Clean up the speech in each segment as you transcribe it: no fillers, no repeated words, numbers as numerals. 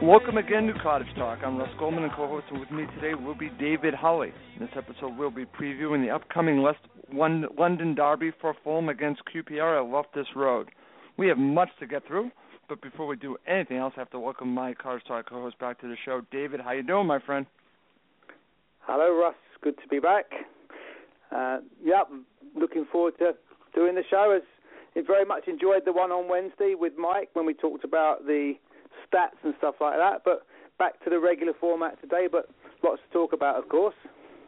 Welcome again to Cottage Talk. I'm Russ Goldman, and co-hosting with me today will be David Hulley. In this episode, we'll be previewing the upcoming London Derby for Fulham against QPR at Loftus Road. We have much to get through, but before we do anything else, I have to welcome my Cottage Talk co-host back to the show. David, how you doing, my friend? Hello, Russ. Good to be back. Looking forward to doing the show. I very much enjoyed the one on Wednesday with Mike when we talked about the stats and stuff like that, but back to the regular format today, but lots to talk about, of course.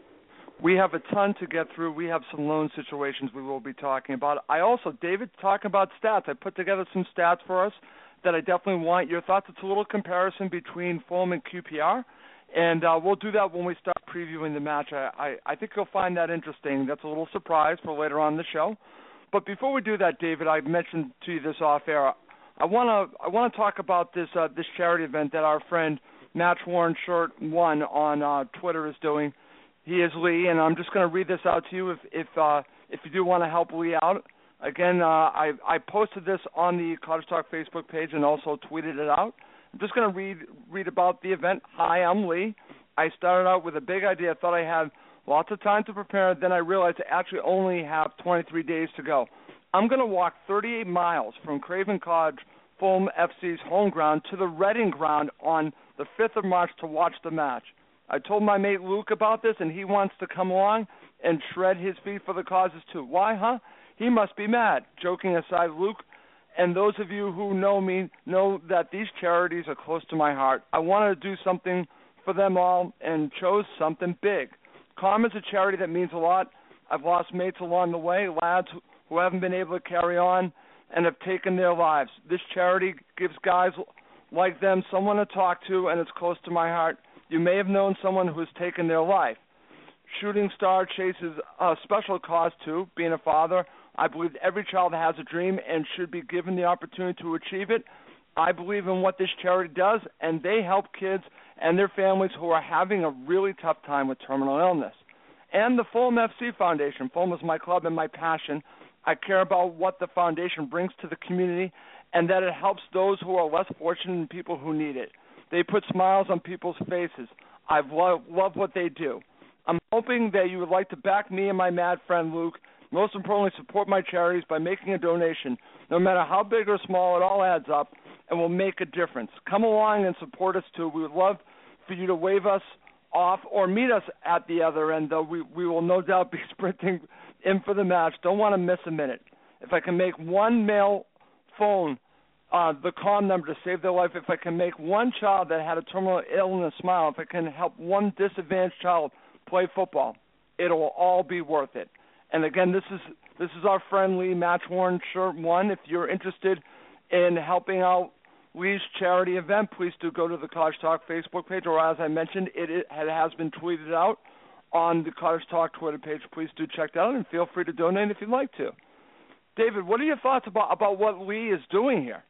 We have a ton to get through. We have some loan situations we will be talking about. I also, David, talking about stats. I put together some stats for us that I definitely want your thoughts. It's a little comparison between Fulham and QPR, and we'll do that when we start previewing the match. I think you'll find that interesting. That's a little surprise for later on in the show. But before we do that, David, I mentioned to you this off air. I want to talk about this charity event that our friend Match Worn Shirt 1 on Twitter is doing. He is Lee, and I'm just going to read this out to you if you do want to help Lee out. Again, I posted this on the Cottage Talk Facebook page and also tweeted it out. I'm just going to read about the event. Hi, I'm Lee. I started out with a big idea. I thought I had lots of time to prepare. Then I realized I actually only have 23 days to go. I'm going to walk 38 miles from Craven Cottage, Fulham FC's home ground, to the Reading ground on the 5th of March to watch the match. I told my mate Luke about this, and he wants to come along and shred his feet for the causes too. Why, huh? He must be mad. Joking aside, Luke, and those of you who know me know that these charities are close to my heart. I wanted to do something for them all and chose something big. Calm is a charity that means a lot. I've lost mates along the way, lads who haven't been able to carry on and have taken their lives. This charity gives guys like them someone to talk to, and it's close to my heart. You may have known someone who has taken their life. Shooting Star chases a special cause too, being a father. I believe every child has a dream and should be given the opportunity to achieve it. I believe in what this charity does, and they help kids and their families who are having a really tough time with terminal illness. And the Fulham FC Foundation. Fulham is my club and my passion. I care about what the foundation brings to the community and that it helps those who are less fortunate and people who need it. They put smiles on people's faces. I love what they do. I'm hoping that you would like to back me and my mad friend Luke. Most importantly, support my charities by making a donation. No matter how big or small, it all adds up and will make a difference. Come along and support us too. We would love for you to wave us off or meet us at the other end, though we will no doubt be sprinting in for the match. Don't want to miss a minute. If I can make one male phone the call number to save their life, if I can make one child that had a terminal illness smile, if I can help one disadvantaged child play football, it'll all be worth it. And again, this is our friend Lee, Match Worn Shirt 1. If you're interested in helping out Lee's charity event, please do go to the Cottage Talk Facebook page, or as I mentioned, it has been tweeted out on the Cottage Talk Twitter page. Please do check that out and feel free to donate if you'd like to. David, what are your thoughts about what Lee is doing here?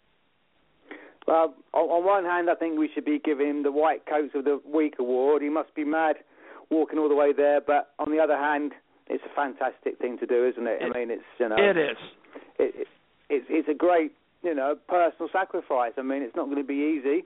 Well, on one hand, I think we should be giving him the White Coats of the Week award. He must be mad walking all the way there. But on the other hand, it's a fantastic thing to do, isn't it? I mean, it's it is. It's a great personal sacrifice. I mean, it's not going to be easy.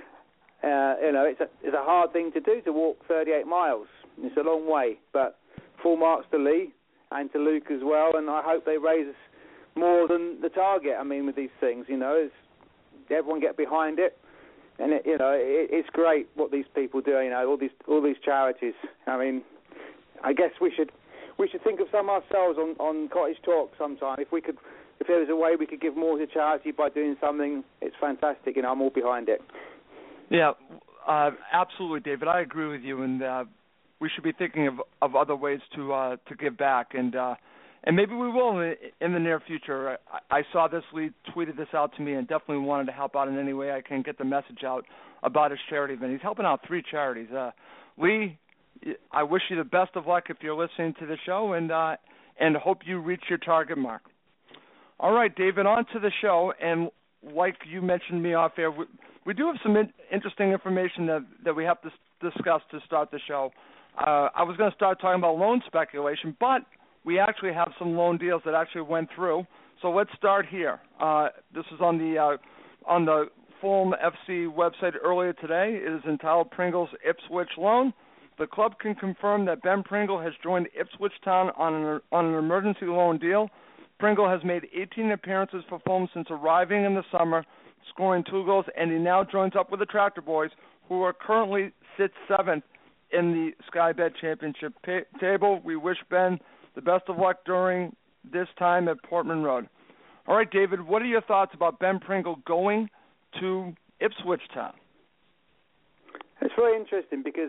It's a hard thing to do, to walk 38 miles. It's a long way, but full marks to Lee and to Luke as well. And I hope they raise more than the target. I mean, with these things, everyone get behind it, and it's great what these people do. All these charities. I mean, I guess we should think of some ourselves on Cottage Talk sometime. If there was a way we could give more to charity by doing something, it's fantastic. I'm all behind it. Yeah, absolutely, David. I agree with you, and we should be thinking of other ways to give back, and maybe we will in the near future. I saw this. Lee tweeted this out to me, and definitely wanted to help out in any way I can, get the message out about his charity event. He's helping out 3 charities. Lee, I wish you the best of luck if you're listening to the show, and hope you reach your target mark. All right, David, on to the show, and like you mentioned me off air, we do have some interesting information that we have to discuss to start the show. I was going to start talking about loan speculation, but we actually have some loan deals that actually went through. So let's start here. This is on the Fulham FC website earlier today. It is entitled Pringle's Ipswich Loan. The club can confirm that Ben Pringle has joined Ipswich Town on an emergency loan deal. Pringle has made 18 appearances for Fulham since arriving in the summer, scoring 2 goals, and he now joins up with the Tractor Boys, who are currently sit 7th in the Sky Bet Championship table. We wish Ben the best of luck during this time at Portman Road. All right, David, what are your thoughts about Ben Pringle going to Ipswich Town? It's very interesting because,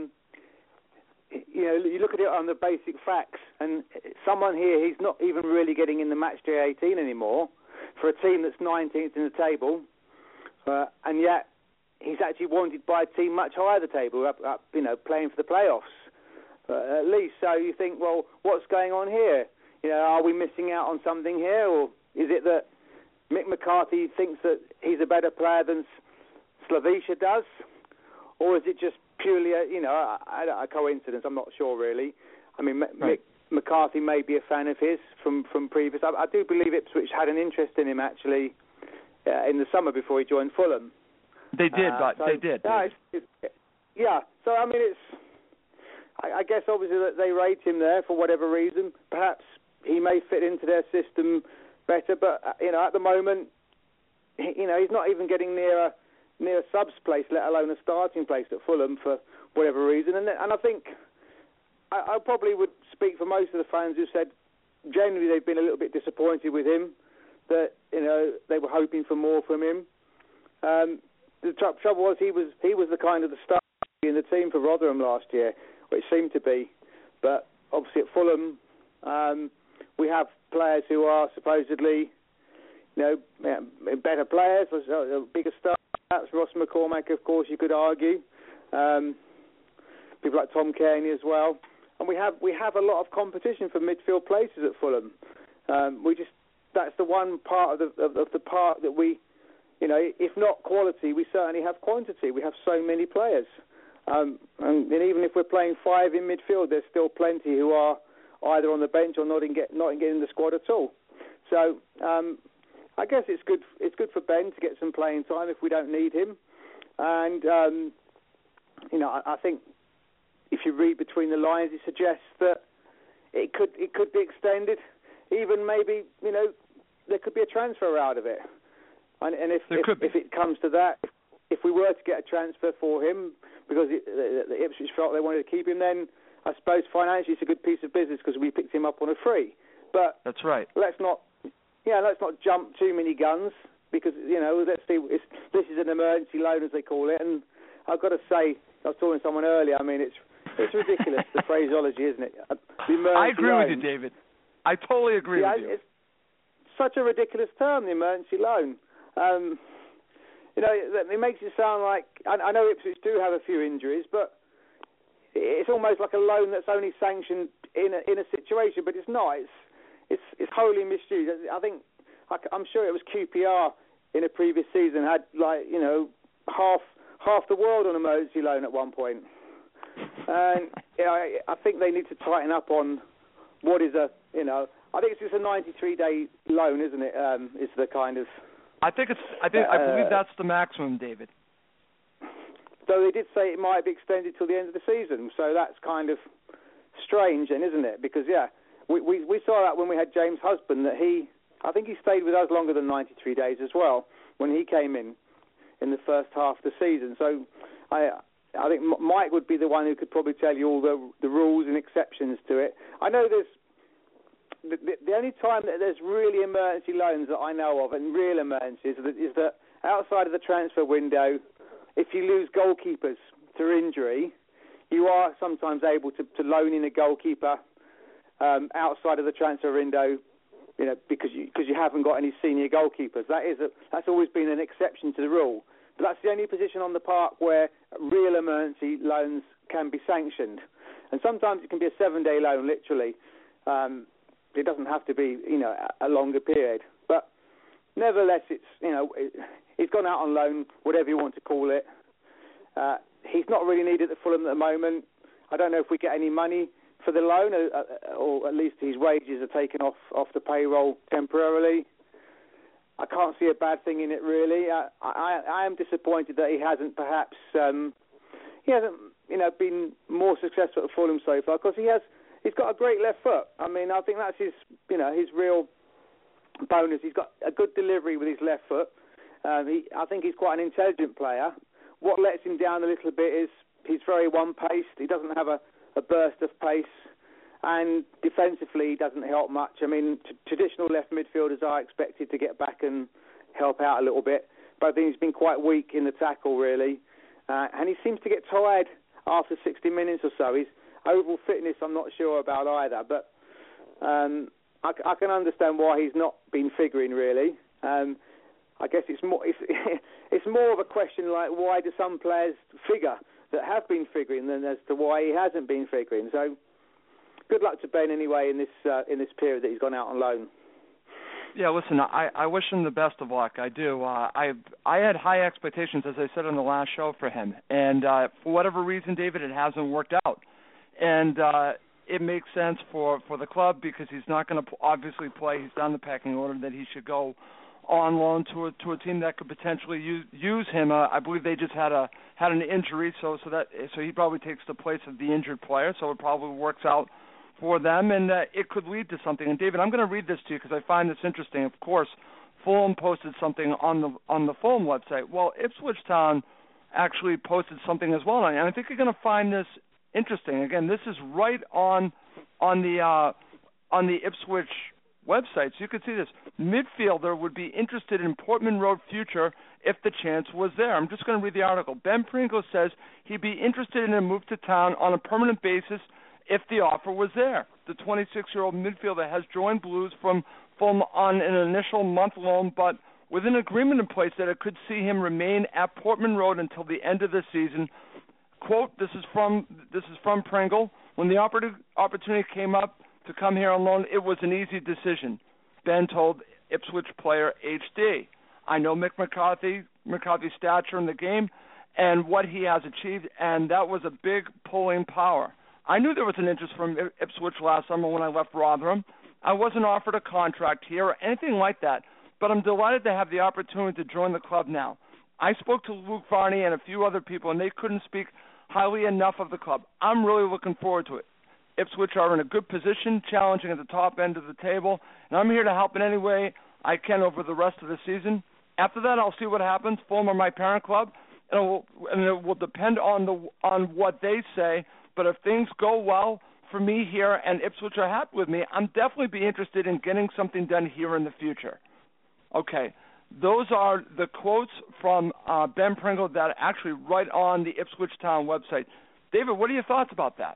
you look at it on the basic facts, and someone here, he's not even really getting in the match day 18 anymore for a team that's 19th in the table, and yet he's actually wanted by a team much higher the table, up playing for the playoffs, at least. So you think, well, what's going on here? Are we missing out on something here, or is it that Mick McCarthy thinks that he's a better player than Slaviša does, or is it just purely a coincidence? I'm not sure really. I mean, right. Mick McCarthy may be a fan of his from previous. I do believe Ipswich had an interest in him actually in the summer before he joined Fulham. They did, they did. Yeah. So I mean, I guess obviously that they rate him there for whatever reason. Perhaps he may fit into their system better, but at the moment, he's not even getting near a subs place, let alone a starting place at Fulham for whatever reason. And I think I probably would speak for most of the fans who said generally they've been a little bit disappointed with him, that they were hoping for more from him. The trouble was he was the kind of the star in the team for Rotherham last year, or it seemed to be. But obviously at Fulham, we have players who are supposedly, better players, bigger stars. That's Ross McCormack, of course, you could argue. People like Tom Cairney as well. And we have a lot of competition for midfield places at Fulham. That's the one part of the park that we, if not quality, we certainly have quantity. We have so many players. And even if we're playing 5 in midfield, there's still plenty who are either on the bench or not in getting the squad at all. So I guess it's good for Ben to get some playing time if we don't need him. And I think if you read between the lines, it suggests that it could be extended. Even maybe there could be a transfer out of it. And if it comes to that, if we were to get a transfer for him because the Ipswich felt they wanted to keep him, then I suppose financially it's a good piece of business because we picked him up on a free. But that's right. Let's not jump too many guns because let's see. This is an emergency loan, as they call it, and I've got to say, I was talking to someone earlier. I mean, it's ridiculous the phraseology, isn't it? I agree with you, David. I totally agree with you. It's such a ridiculous term, the emergency loan. It makes it sound like I know Ipswich do have a few injuries, but it's almost like a loan that's only sanctioned in a situation, but it's not. It's wholly misused. I'm sure it was QPR in a previous season had half the world on emergency loan at one point, and I think they need to tighten up on what is I think it's just a 93-day loan, isn't it? It's the kind of. I believe that's the maximum, David. So they did say it might be extended till the end of the season. So that's kind of strange, then, isn't it? Because we saw that when we had James Husband, that I think he stayed with us longer than 93 days as well when he came in the first half of the season. So I think Mike would be the one who could probably tell you all the rules and exceptions to it. I know there's the only time that there's really emergency loans that I know of, and real emergencies, is that outside of the transfer window, if you lose goalkeepers through injury, you are sometimes able to loan in a goalkeeper outside of the transfer window, because you haven't got any senior goalkeepers. That's always been an exception to the rule. But that's the only position on the park where real emergency loans can be sanctioned. And sometimes it can be a 7-day loan, literally. It doesn't have to be, a longer period. But nevertheless, he's gone out on loan, whatever you want to call it. He's not really needed at Fulham at the moment. I don't know if we get any money for the loan, or at least his wages are taken off the payroll temporarily. I can't see a bad thing in it, really. I am disappointed that he hasn't perhaps been more successful at Fulham so far, because he's got a great left foot. I mean, I think that's his real bonus. He's got a good delivery with his left foot. I think he's quite an intelligent player. What lets him down a little bit is he's very one-paced. He doesn't have a burst of pace. And defensively, he doesn't help much. I mean, traditional left midfielders are expected to get back and help out a little bit. But I think he's been quite weak in the tackle, really. And he seems to get tired after 60 minutes or so. His overall fitness, I'm not sure about either. But I can understand why he's not been figuring, really. I guess it's more of a question like, why do some players figure that have been figuring than as to why he hasn't been figuring. So good luck to Ben anyway in this period that he's gone out on loan. Yeah, listen, I wish him the best of luck. I do. I had high expectations, as I said on the last show, for him. And for whatever reason, David, it hasn't worked out. And it makes sense for the club, because he's not going to obviously play. He's down the pecking order, that he should go on loan to a team that could potentially use him. I believe they just had an injury, so he probably takes the place of the injured player. So it probably works out for them, and it could lead to something. And David, I'm going to read this to you because I find this interesting. Of course, Fulham posted something on the Fulham website. Well, Ipswich Town actually posted something as well, and I think you're going to find this interesting. Again, this is right on the Ipswich website, so you can see this. Midfielder would be interested in Portman Road future if the chance was there. I'm just going to read the article. Ben Pringle says he'd be interested in a move to town on a permanent basis if the offer was there. The 26-year-old midfielder has joined Blues from Fulham on an initial month loan, but with an agreement in place that it could see him remain at Portman Road until the end of the season. Quote, this is from Pringle. When the opportunity came up to come here on loan, it was an easy decision, Ben told Ipswich player HD. I know Mick McCarthy's stature in the game and what he has achieved, and that was a big pulling power. I knew there was an interest from Ipswich last summer when I left Rotherham. I wasn't offered a contract here or anything like that, but I'm delighted to have the opportunity to join the club now. I spoke to Luke Varney and a few other people, and they couldn't speak highly enough of the club. I'm really looking forward to it. Ipswich are in a good position, challenging at the top end of the table, and I'm here to help in any way I can over the rest of the season. After that, I'll see what happens. Fulham are my parent club, and it will depend on what they say. But if things go well for me here and Ipswich are happy with me, I'm definitely be interested in getting something done here in the future. Okay, those are the quotes from Ben Pringle that are actually right on the Ipswich Town website. David, what are your thoughts about that?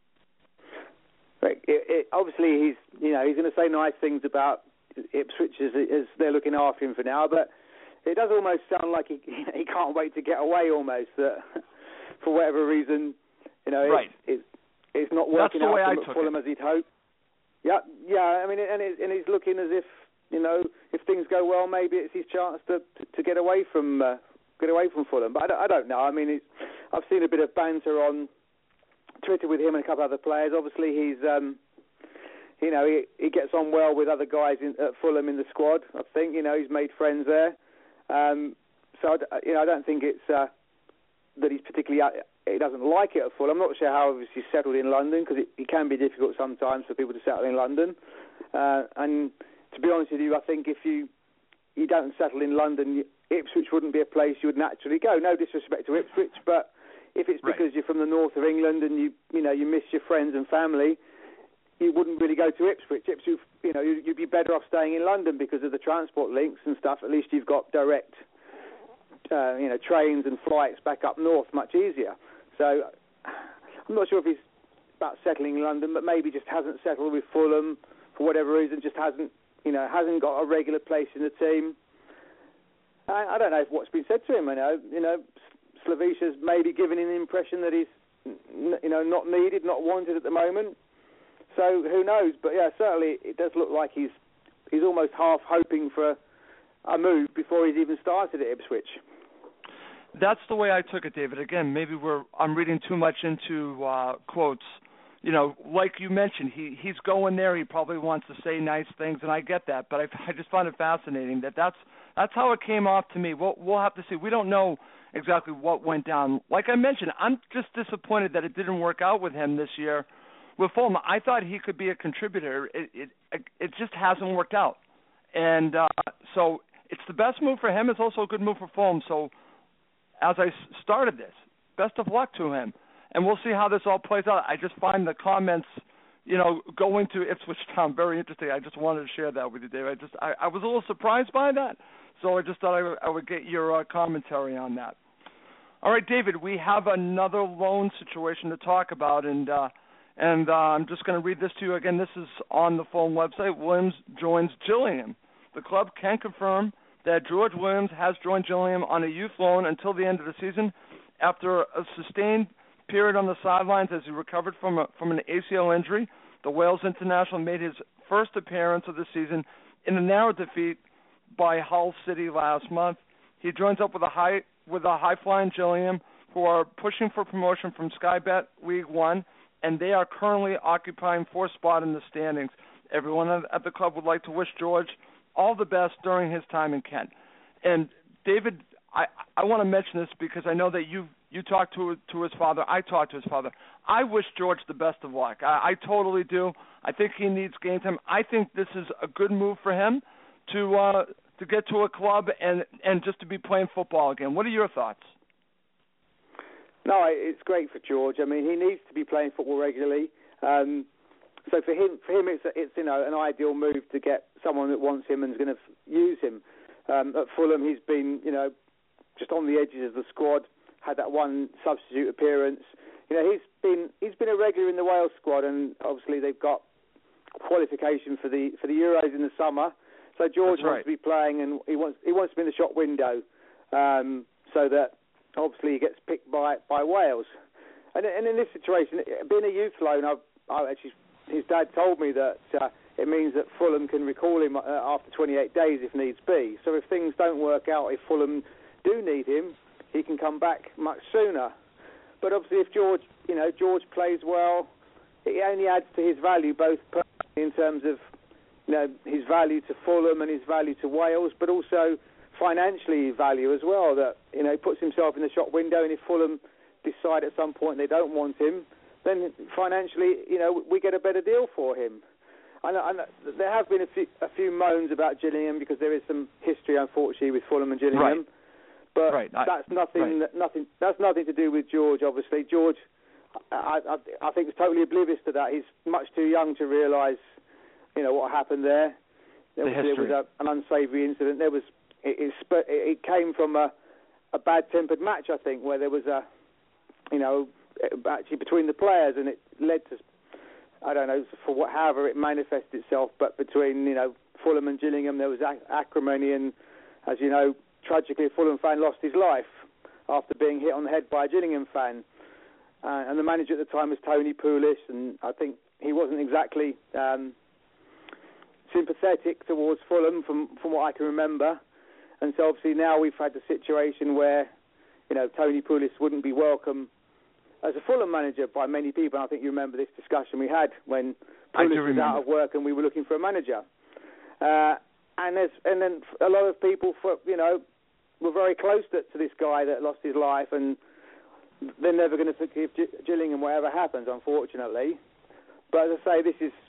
Obviously, he's going to say nice things about Ipswich as they're looking after him for now, but it does almost sound like he can't wait to get away almost, that for whatever reason. Right. It's not working out for Fulham as he'd hoped. Yeah. I mean, and he's looking as if if things go well, maybe it's his chance to get away from Fulham. But I don't know. I mean, I've seen a bit of banter on Twitter with him and a couple of other players. Obviously, he's he gets on well with other guys at Fulham in the squad. I think he's made friends there. So I don't think it's that he's particularly. He doesn't like it at Fulham. I'm not sure how he's settled in London, because it can be difficult sometimes for people to settle in London. And to be honest with you, I think if you don't settle in London, Ipswich wouldn't be a place you would naturally go. No disrespect to Ipswich, but if it's because you're from the north of England and you miss your friends and family, you wouldn't really go to Ipswich. Ipswich, you'd be better off staying in London because of the transport links and stuff. At least you've got direct, trains and flights back up north, much easier. So I'm not sure if he's about settling in London, but maybe just hasn't settled with Fulham for whatever reason. Just hasn't got a regular place in the team. I don't know what's been said to him. Slavicia's maybe given him the impression that he's not needed, not wanted at the moment. So who knows? But yeah, certainly it does look like he's almost half hoping for a move before he's even started at Ipswich. That's the way I took it, David. Again, maybe I'm reading too much into quotes like you mentioned, he's going there. He probably wants to say nice things, and I get that. But I just find it fascinating that's how it came off to me. We'll have to see. We don't know exactly what went down. Like I mentioned, I'm just disappointed that it didn't work out with him this year with Fulham. I thought he could be a contributor. It just hasn't worked out, and so it's the best move for him. It's also a good move for Fulham. So as I started this, best of luck to him. And we'll see how this all plays out. I just find the comments, going to Ipswich Town very interesting. I just wanted to share that with you, Dave. I was a little surprised by that, so I just thought I would get your commentary on that. All right, David, we have another loan situation to talk about, and I'm just going to read this to you again. This is on the Fulham website. Williams joins Gillingham. The club can confirm that George Williams has joined Gillingham on a youth loan until the end of the season after a sustained period on the sidelines as he recovered from an ACL injury. The Wales international made his first appearance of the season in a narrow defeat by Hull City last month. He joins up with a high-flying Gillingham, who are pushing for promotion from Sky Bet League One, and they are currently occupying fourth spot in the standings. Everyone at the club would like to wish George all the best during his time in Kent. And David, I want to mention this because I know that you talked to his father. I talked to his father. I wish George the best of luck. I totally do. I think he needs game time. I think this is a good move for him to get to a club and just to be playing football again. What are your thoughts? No, it's great for George. I mean, he needs to be playing football regularly. So for him, it's an ideal move to get someone that wants him and is going to use him. At Fulham, he's been just on the edges of the squad. Had that one substitute appearance. He's been a regular in the Wales squad, and obviously they've got qualification for the Euros in the summer. So George wants to be playing, and he wants to be in the shop window, so that obviously he gets picked by Wales. And in this situation, being a youth loan, his dad told me that it means that Fulham can recall him after 28 days if needs be. So if things don't work out, if Fulham do need him, he can come back much sooner. But obviously, if George plays well, it only adds to his value, both in terms of his value to Fulham and his value to Wales, but also financially value as well. That he puts himself in the shop window, and if Fulham decide at some point they don't want him, then financially, we get a better deal for him. And there have been a few moans about Gillingham because there is some history, unfortunately, with Fulham and Gillingham. Right. But that's nothing. That's nothing to do with George. Obviously, George, I think, is totally oblivious to that. He's much too young to realise, what happened there. There was an unsavoury incident. It came from a bad-tempered match, I think, where there was actually between the players, and it led to, I don't know, however it manifested itself. But between Fulham and Gillingham, there was acrimony, and as you know, tragically, a Fulham fan lost his life after being hit on the head by a Gillingham fan. And the manager at the time was Tony Pulis, and I think he wasn't exactly sympathetic towards Fulham from what I can remember. And so obviously now we've had the situation where, Tony Pulis wouldn't be welcome as a Fulham manager by many people. And I think you remember this discussion we had when Pulis was out of work and we were looking for a manager. And then a lot of people, were very close to this guy that lost his life, and they're never going to forgive Gillingham whatever happens, unfortunately. But as I say, this is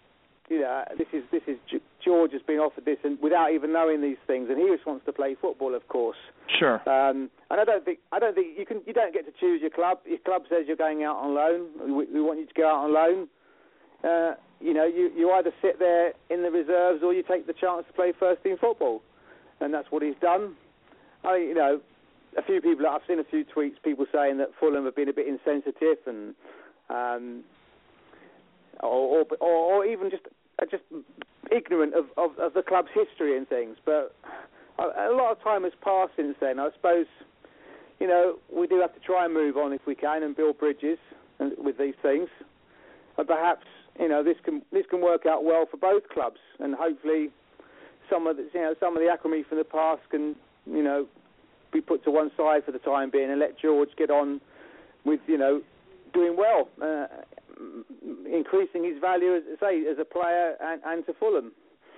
George has been offered this, and without even knowing these things, and he just wants to play football, of course. Sure. And I don't think you don't get to choose your club. Your club says you're going out on loan. We want you to go out on loan. You either sit there in the reserves or you take the chance to play first team football, and that's what he's done. A few people, I've seen a few tweets, people saying that Fulham have been a bit insensitive and or even just ignorant of the club's history and things. But a lot of time has passed since then. I suppose we do have to try and move on if we can and build bridges with these things, and perhaps this can work out well for both clubs, and hopefully some of the acrimony from the past can be put to one side for the time being, and let George get on with doing well. increasing his value, as a player and to Fulham.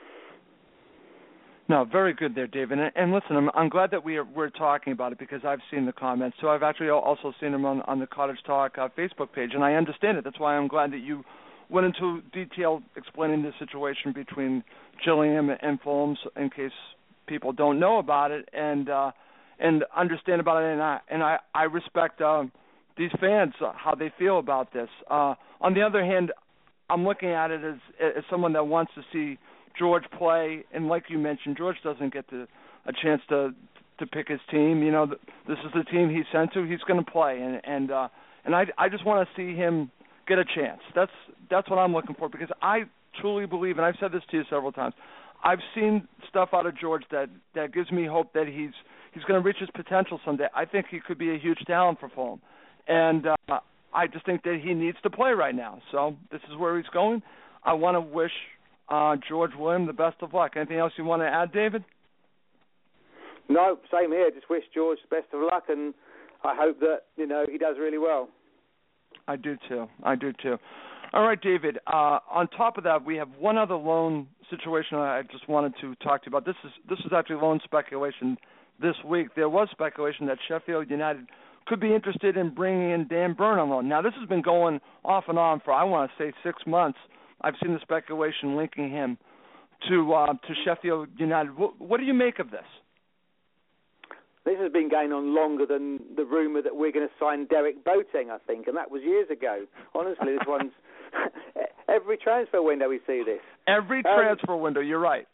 No, very good there, David. And listen, I'm glad that we're talking about it because I've seen the comments. So I've actually also seen them on the Cottage Talk Facebook page, and I understand it. That's why I'm glad that you went into detail explaining the situation between Gillingham and Fulham, in case people don't know about it and understand about it. And I respect these fans, how they feel about this. On the other hand, I'm looking at it as someone that wants to see George play, and like you mentioned, George doesn't get a chance to pick his team. You know, this is the team he's sent to. He's going to play, and I just want to see him get a chance. That's what I'm looking for, because I truly believe, and I've said this to you several times, I've seen stuff out of George that gives me hope that he's going to reach his potential someday. I think he could be a huge talent for Fulham, and I just think that he needs to play right now. So this is where he's going. I want to wish George William the best of luck. Anything else you want to add, David? No, same here. Just wish George the best of luck, and I hope that he does really well. I do too. All right, David. On top of that, we have one other loan situation I just wanted to talk to you about. This is actually loan speculation this week. There was speculation that Sheffield United could be interested in bringing in Dan Burn on loan. Now, this has been going off and on for, I want to say, 6 months. I've seen the speculation linking him to Sheffield United. What do you make of this? This has been going on longer than the rumour that we're going to sign Derek Boateng, I think, and that was years ago. Honestly, this one's every transfer window we see this. Every transfer window, you're right.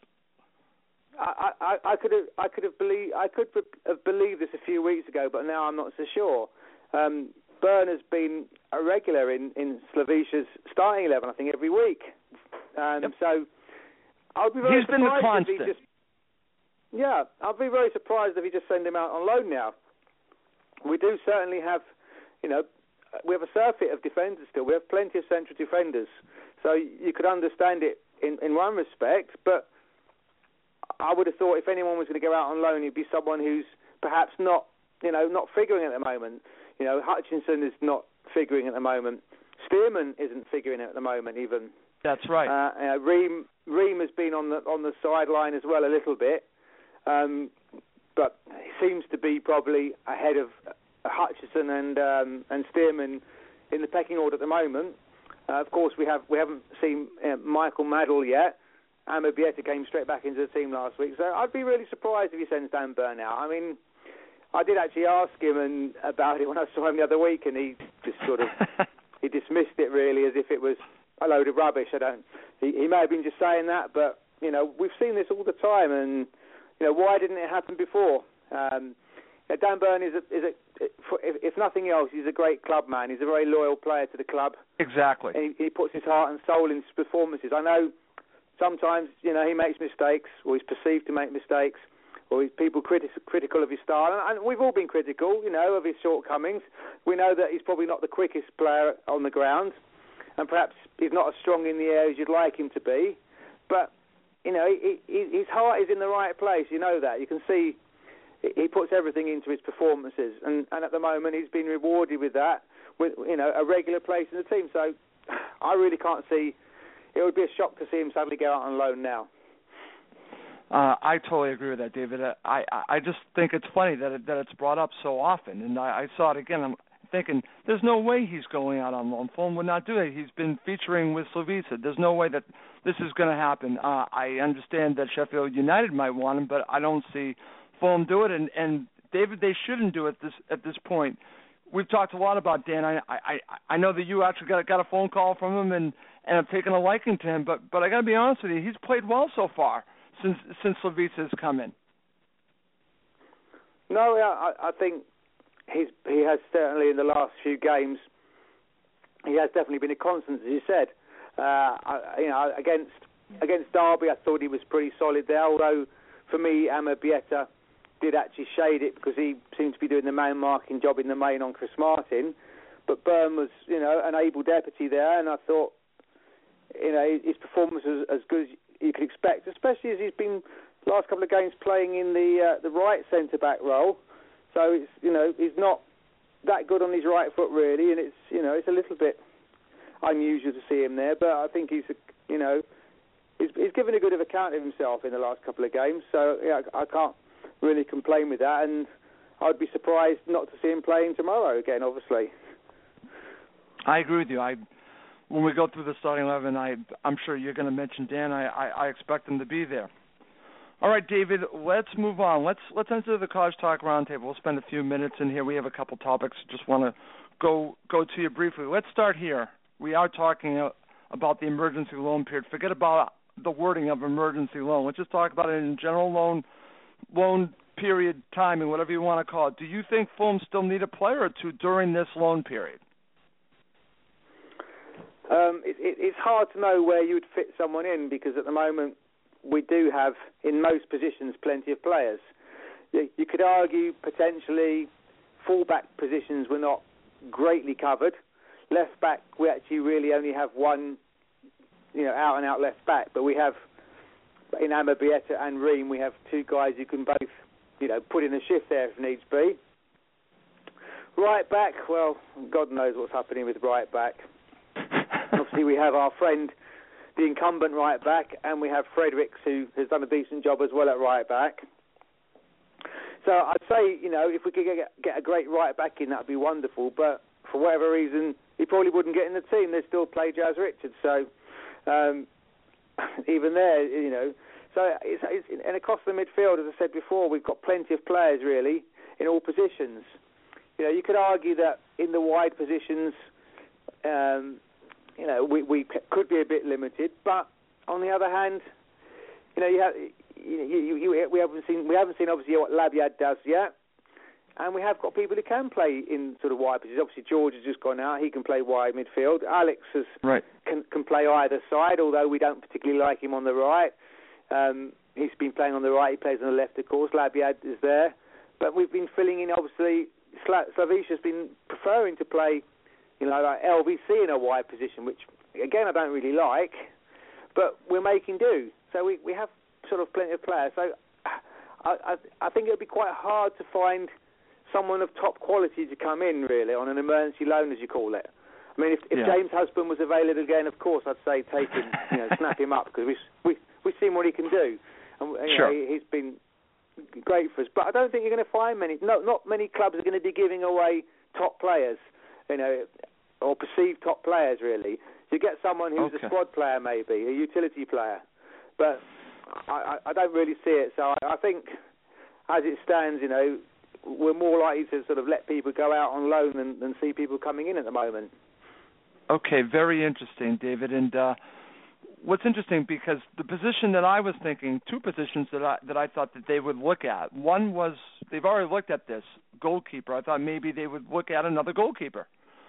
I could have believed this a few weeks ago, but now I'm not so sure. Burn has been a regular in Slavicia's starting 11, I think, every week. Yep. So I'll be very surprised if he just. Yeah, I'll be very surprised if he just send him out on loan now. We do certainly have, we have a surfeit of defenders still. We have plenty of central defenders. So you could understand it in one respect, but I would have thought if anyone was going to go out on loan, it'd be someone who's perhaps not figuring at the moment. Hutchinson is not figuring at the moment. Stearman isn't figuring at the moment even. That's right. Ream has been on the sideline as well a little bit. But he seems to be probably ahead of Hutchinson and Stearman in the pecking order at the moment. Of course, we haven't seen Michael Maddell yet. Amar Bieta came straight back into the team last week, so I'd be really surprised if he sends Dan Burn out. I mean, I did actually ask him about it when I saw him the other week, and he just sort of he dismissed it really as if it was a load of rubbish. He may have been just saying that, but we've seen this all the time, and why didn't it happen before? Dan Burn is if nothing else, he's a great club man. He's a very loyal player to the club. Exactly. And he puts his heart and soul into his performances. I know sometimes, he makes mistakes, or he's perceived to make mistakes, or people critical of his style. And we've all been critical, of his shortcomings. We know that he's probably not the quickest player on the ground, and perhaps he's not as strong in the air as you'd like him to be. But his heart is in the right place. You know that. You can see he puts everything into his performances, and at the moment he's been rewarded with that, with a regular place in the team. So I really can't see. It would be a shock to see him suddenly go out on loan now. I totally agree with that, David. I just think it's funny that it's brought up so often, and I saw it again. I'm thinking there's no way he's going out on loan. Fulham would not do it. He's been featuring with Slavica. There's no way that this is going to happen. I understand that Sheffield United might want him, but I don't see Fulham do it. And David, they shouldn't do it at this point. We've talked a lot about Dan. I know that you actually got a phone call from him and have taken a liking to him. But I got to be honest with you, he's played well so far since Slavica has come in. No, I think he has certainly in the last few games. He has definitely been a constant, as you said. Against Derby, I thought he was pretty solid there. Although for me, Amar Bieta did actually shade it because he seemed to be doing the man-marking job in the main on Chris Martin. But Burn was, an able deputy there, and I thought, his performance was as good as you could expect, especially as he's been the last couple of games playing in the right centre-back role. So it's, he's not that good on his right foot really, and it's a little bit unusual to see him there. But I think he's given a good account of himself in the last couple of games. So yeah, I can't really complain with that, and I'd be surprised not to see him playing tomorrow again, obviously. I agree with you. When we go through the starting 11, I'm sure you're going to mention Dan. I expect him to be there. All right, David, let's move on. Let's enter the College Talk Roundtable. We'll spend a few minutes in here. We have a couple topics. Just want to go to you briefly. Let's start here. We are talking about the emergency loan period. Forget about the wording of emergency loan. Let's just talk about it in general loan period timing, whatever you want to call it. Do you think Fulham still need a player or two during this loan period? It's hard to know where you would fit someone in, because at the moment we do have, in most positions, plenty of players. You could argue potentially full-back positions were not greatly covered. Left-back, we actually really only have one, out-and-out left-back, but we have, in Amabieta and Ream, we have two guys who can both, put in a shift there if needs be. Right-back, well, God knows what's happening with right-back. Obviously, we have our friend, the incumbent right-back, and we have Fredericks, who has done a decent job as well at right-back. So I'd say, if we could get a great right-back in, that would be wonderful. But for whatever reason, he probably wouldn't get in the team. They still play Jazz Richards. So even there, So it's and across the midfield, as I said before, we've got plenty of players, really, in all positions. You could argue that in the wide positions, we could be a bit limited, but on the other hand, we haven't seen obviously what Labiad does yet, and we have got people who can play in sort of wide positions. Obviously, George has just gone out; he can play wide midfield. Alex can play either side, although we don't particularly like him on the right. He's been playing on the right; he plays on the left, of course. Labiad is there, but we've been filling in. Obviously, Slavisha's been preferring to play, like LVC in a wide position, which, again, I don't really like, but we're making do. So we have sort of plenty of players. So I think it would be quite hard to find someone of top quality to come in, really, on an emergency loan, as you call it. I mean, if James Husband was available again, of course, I'd say take him, snap him up, because we've seen what he can do. And, sure. He's been great for us. But I don't think you're going to find many. Not many clubs are going to be giving away top players, or perceived top players, really. You get someone who's a squad player, maybe, a utility player. But I don't really see it. So I think, as it stands, we're more likely to sort of let people go out on loan than see people coming in at the moment. Okay, very interesting, David. And what's interesting, because the position that I was thinking, two positions that I thought that they would look at. One was, they've already looked at this, goalkeeper. I thought maybe they would look at another goalkeeper.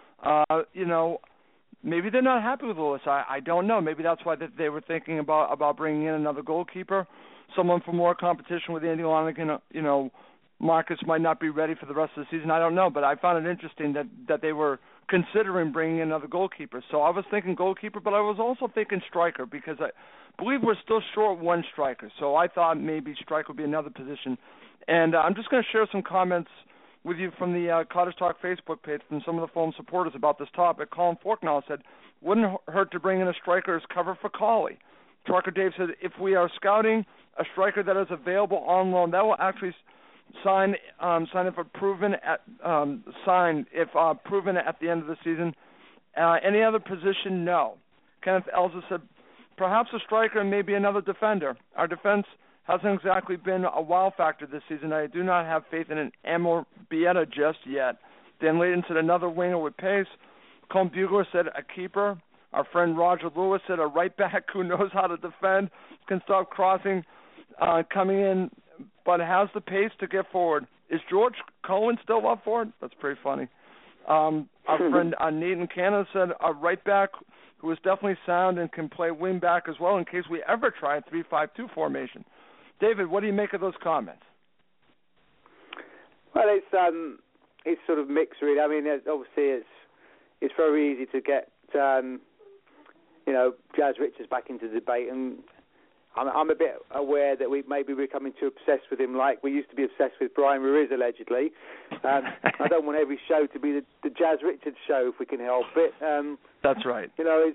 Maybe they're not happy with Lewis. I don't know. Maybe that's why they were thinking about bringing in another goalkeeper, someone for more competition with Andy Lonergan. Marcus might not be ready for the rest of the season. I don't know, but I found it interesting that they were considering bringing in another goalkeeper. So I was thinking goalkeeper, but I was also thinking striker, because I believe we're still short one striker. So I thought maybe striker would be another position. And I'm just going to share some comments with you from the Cottage Talk Facebook page from some of the Fulham supporters about this topic. Colin Forknall said, wouldn't hurt to bring in a striker as cover for Colley. Trucker Dave said, if we are scouting a striker that is available on loan, that will actually sign if proven at proven at the end of the season. Any other position? No. Kenneth Elza said, perhaps a striker and maybe another defender. Our defense hasn't exactly been a wow factor this season. I do not have faith in an Amor Bieta just yet. Dan Layton said another winger with pace. Colm Bugler said a keeper. Our friend Roger Lewis said a right back who knows how to defend, can stop crossing, coming in, but has the pace to get forward. Is George Cohen still up for it? That's pretty funny. Our friend Nathan Cannon said a right back who is definitely sound and can play wing back as well in case we ever try a 3-5-2 formation. David, what do you make of those comments? Well, it's sort of mixed, really. I mean, obviously it's very easy to get Jazz Richards back into the debate, and I'm a bit aware that we're becoming too obsessed with him, like we used to be obsessed with Brian Ruiz, allegedly. I don't want every show to be the Jazz Richards show if we can help it. That's right.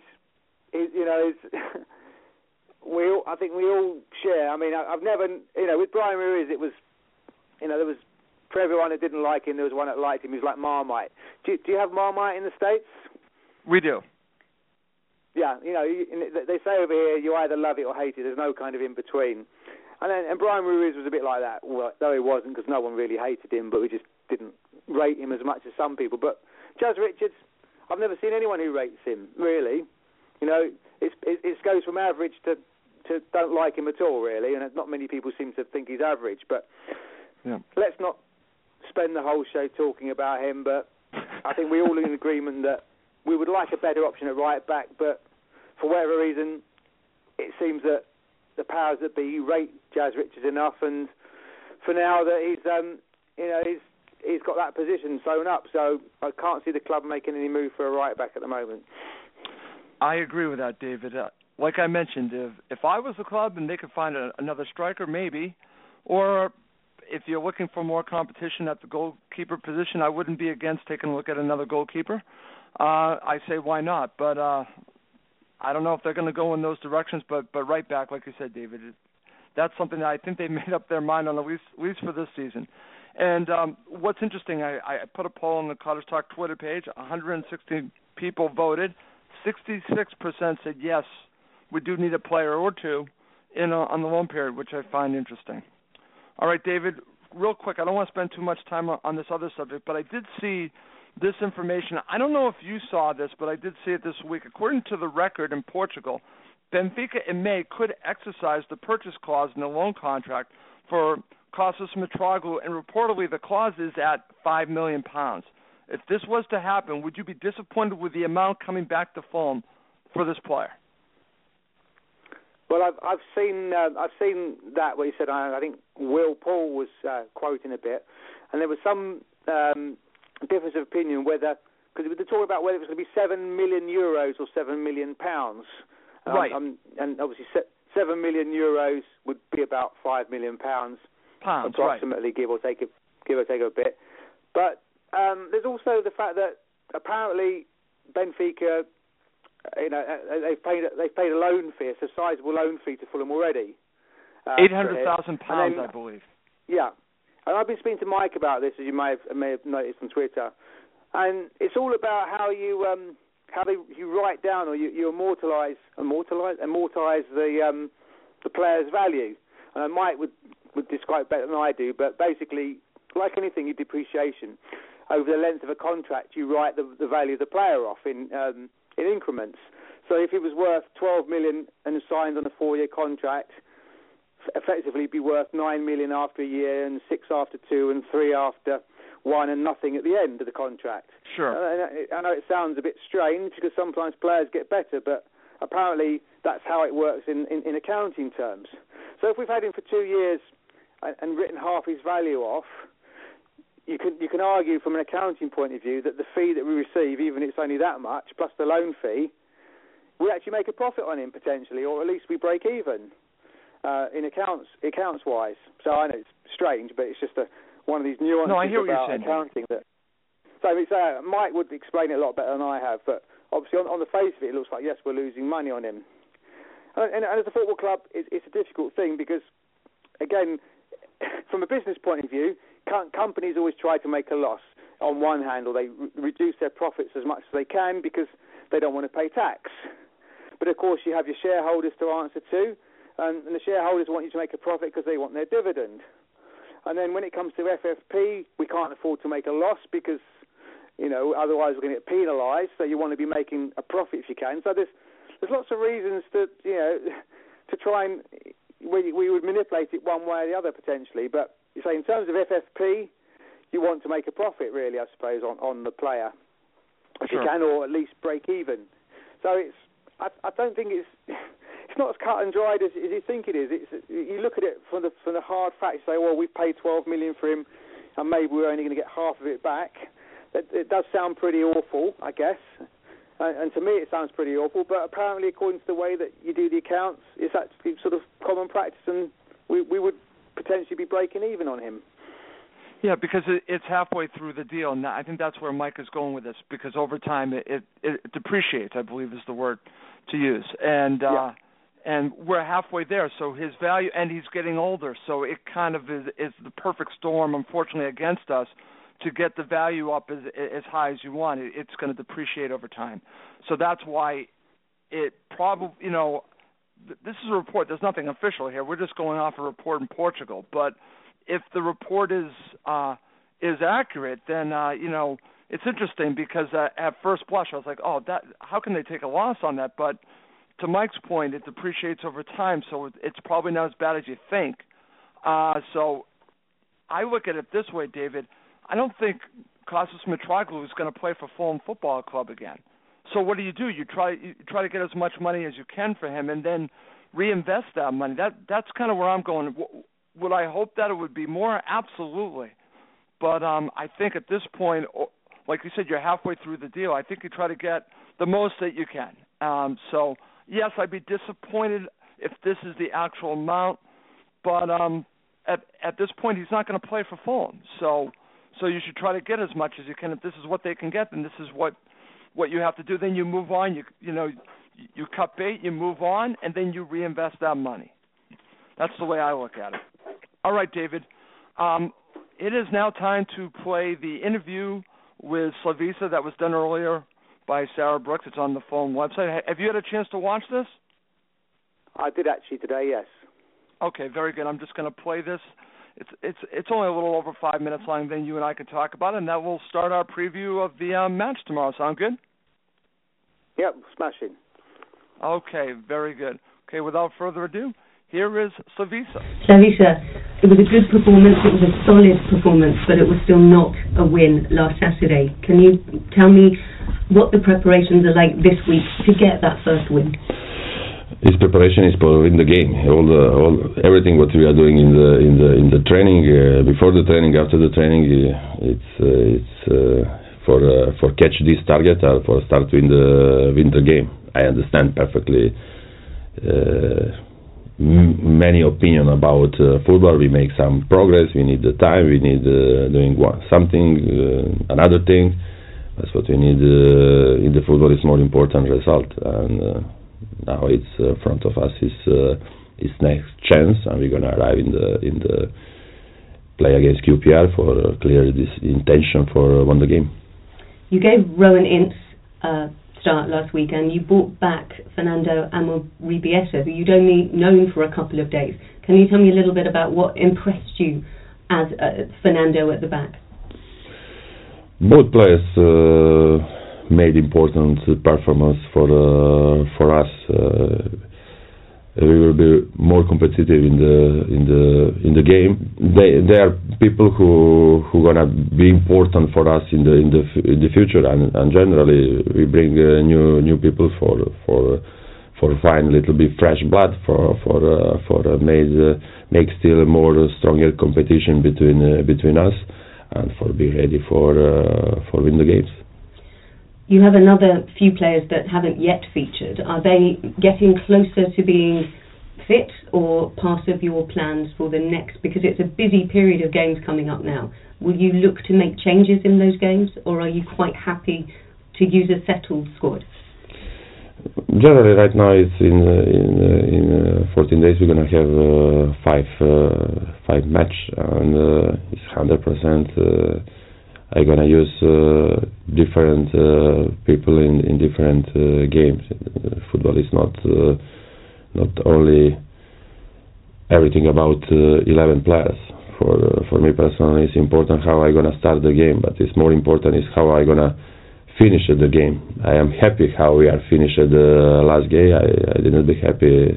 I think we all share. I mean, I've never, with Brian Ruiz, it was, there was, for everyone that didn't like him, there was one that liked him. He was like Marmite. Do you have Marmite in the States? We do. Yeah, they say over here you either love it or hate it. There's no kind of in between. And Brian Ruiz was a bit like that, well, though he wasn't, because no one really hated him, but we just didn't rate him as much as some people. But Jazz Richards, I've never seen anyone who rates him, really. It goes from average to don't like him at all, really, and not many people seem to think he's average. But let's not spend the whole show talking about him, but I think we're all in agreement that we would like a better option at right back, but for whatever reason, it seems that the powers that be rate Jazz Richards enough, and for now that he's got that position sewn up, so I can't see the club making any move for a right back at the moment. I agree with that, David. Like I mentioned, if I was the club and they could find another striker, maybe, or if you're looking for more competition at the goalkeeper position, I wouldn't be against taking a look at another goalkeeper. I say why not, but I don't know if they're going to go in those directions, but right back, like you said, David, that's something that I think they made up their mind on, at least for this season. And what's interesting, I put a poll on the Cottage Talk Twitter page. 160 people voted. 66% said yes, we do need a player or two on the loan period, which I find interesting. All right, David, real quick, I don't want to spend too much time on this other subject, but I did see this information. I don't know if you saw this, but I did see it this week. According to the Record in Portugal, Benfica in May could exercise the purchase clause in the loan contract for Kostas Mitroglou, and reportedly the clause is at £5 million. If this was to happen, would you be disappointed with the amount coming back to Fulham for this player? Well, I've seen that where you said, I think Will Paul was quoting a bit, and there was some difference of opinion whether, because they're talking about whether it was going to be €7 million or €7 million. Right. And obviously €7 million would be about £5 million approximately, right. give or take a bit. But there's also the fact that apparently Benfica, they've paid a loan fee, it's a sizable loan fee to Fulham already. £800,000, I believe. Yeah, and I've been speaking to Mike about this, as you may have noticed on Twitter, and it's all about how you write down or you immortalise the player's value. And Mike would describe it better than I do, but basically, like anything, in depreciation, over the length of a contract, you write the value of the player off in increments. So if it was worth 12 million and signed on a 4-year contract, effectively it'd be worth 9 million after a year, and 6 after 2, and 3 after 1, and nothing at the end of the contract. Sure. I know it sounds a bit strange because sometimes players get better, but apparently that's how it works in accounting terms. So if we've had him for 2 years and written half his value off, you can argue from an accounting point of view that the fee that we receive, even if it's only that much, plus the loan fee, we actually make a profit on him potentially, or at least we break even in accounts-wise. So I know it's strange, but it's just one of these nuances about accounting. So Mike would explain it a lot better than I have, but obviously on the face of it, it looks like, yes, we're losing money on him. And as a football club, it's a difficult thing because, again, from a business point of view, companies always try to make a loss on one hand, or they reduce their profits as much as they can because they don't want to pay tax. But of course, you have your shareholders to answer to, and the shareholders want you to make a profit because they want their dividend. And then when it comes to FFP, we can't afford to make a loss because, otherwise we're going to get penalised. So you want to be making a profit if you can. So there's lots of reasons to try and we would manipulate it one way or the other potentially. But you say in terms of FFP, you want to make a profit really, I suppose, on the player if you can, or at least break even. So I don't think it's not as cut and dried as you think it is. You look at it from the hard facts. You say, well, we paid 12 million for him, and maybe we're only going to get half of it back. It does sound pretty awful, I guess. And to me, it sounds pretty awful. But apparently, according to the way that you do the accounts, it's actually sort of common practice, and we would potentially be breaking even on him. Yeah, because it's halfway through the deal, and I think that's where Mike is going with this. Because over time, it depreciates, I believe is the word to use, and we're halfway there. So his value, and he's getting older, so it kind of is the perfect storm, unfortunately, against us. To get the value up as high as you want, it's going to depreciate over time. So that's why it probably, this is a report. There's nothing official here. We're just going off a report in Portugal. But if the report is accurate, then it's interesting because at first blush I was like, how can they take a loss on that? But to Mike's point, it depreciates over time, so it's probably not as bad as you think. So I look at it this way, David. I don't think Kostas Mitroglou is going to play for Fulham Football Club again. So what do? You try to get as much money as you can for him, and then reinvest that money. That's kind of where I'm going. Would I hope that it would be more? Absolutely. But I think at this point, like you said, you're halfway through the deal. I think you try to get the most that you can. So yes, I'd be disappointed if this is the actual amount, but at this point, he's not going to play for Fulham. So you should try to get as much as you can. If this is what they can get, then this is what you have to do. Then you move on. You cut bait, you move on, and then you reinvest that money. That's the way I look at it. All right, David. It is now time to play the interview with Slavisa that was done earlier by Sarah Brooks. It's on the Fulham website. Have you had a chance to watch this? I did actually today, yes. Okay, very good. I'm just going to play this. It's only a little over 5 minutes long, then you and I can talk about it, and that will start our preview of the match tomorrow. Sound good? Yep, smashing. Okay, very good. Okay, without further ado, here is Slavisa. Slavisa, it was a good performance, it was a solid performance, but it was still not a win last Saturday. Can you tell me what the preparations are like this week to get that first win? His preparation is in the game. Everything what we are doing in the training, before the training, after the training, it's for catch this target or for start win the game. I understand perfectly many opinion about football. We make some progress. We need the time. We need doing something, another thing. That's what we need in the football. Is more important result and. Now it's front of us is next chance, and we're gonna arrive in the play against QPR for clear this intention for win the game. You gave Rowan Ince a start last weekend. You brought back Fernando Amorebieta, who you'd only known for a couple of days. Can you tell me a little bit about what impressed you as Fernando at the back? Both players. Made important performance for us. We will be more competitive in the game. They are people who gonna be important for us in the future, and generally we bring new people for find a little bit fresh blood for make still more stronger competition between us, and for be ready for win the games. You have another few players that haven't yet featured. Are they getting closer to being fit or part of your plans for the next? Because it's a busy period of games coming up now. Will you look to make changes in those games, or are you quite happy to use a settled squad? Generally, right now it's in 14 days we're gonna have five match, and it's 100%. I'm gonna use different people in different games. Football is not only everything about 11 players. For me personally, it's important how I'm gonna start the game, but it's more important is how I'm gonna finish the game. I am happy how we are finished the last game. I did not be happy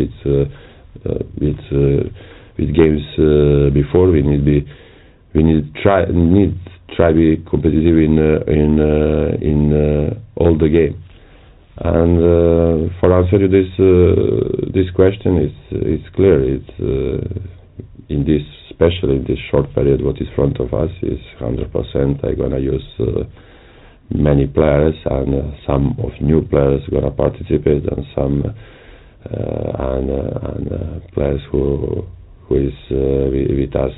with games before. We need try be competitive in all the game. And for answer to this question, it's clear. It's in this, especially in this short period, what is front of us is 100%. I'm gonna use many players, and some of new players gonna participate, and some players who is with us.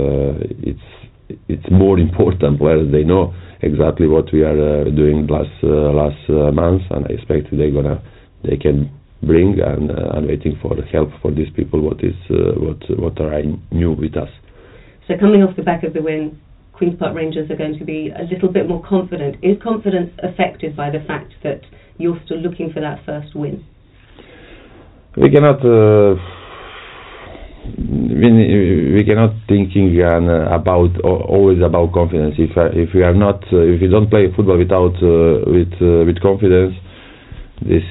It's more important players. They know exactly what we are doing last month, and I expect they can bring, and waiting for help for these people. What are new with us. So coming off the back of the win, Queen's Park Rangers are going to be a little bit more confident. Is confidence affected by the fact that you're still looking for that first win? We cannot thinking always about confidence. If we don't play football with confidence, this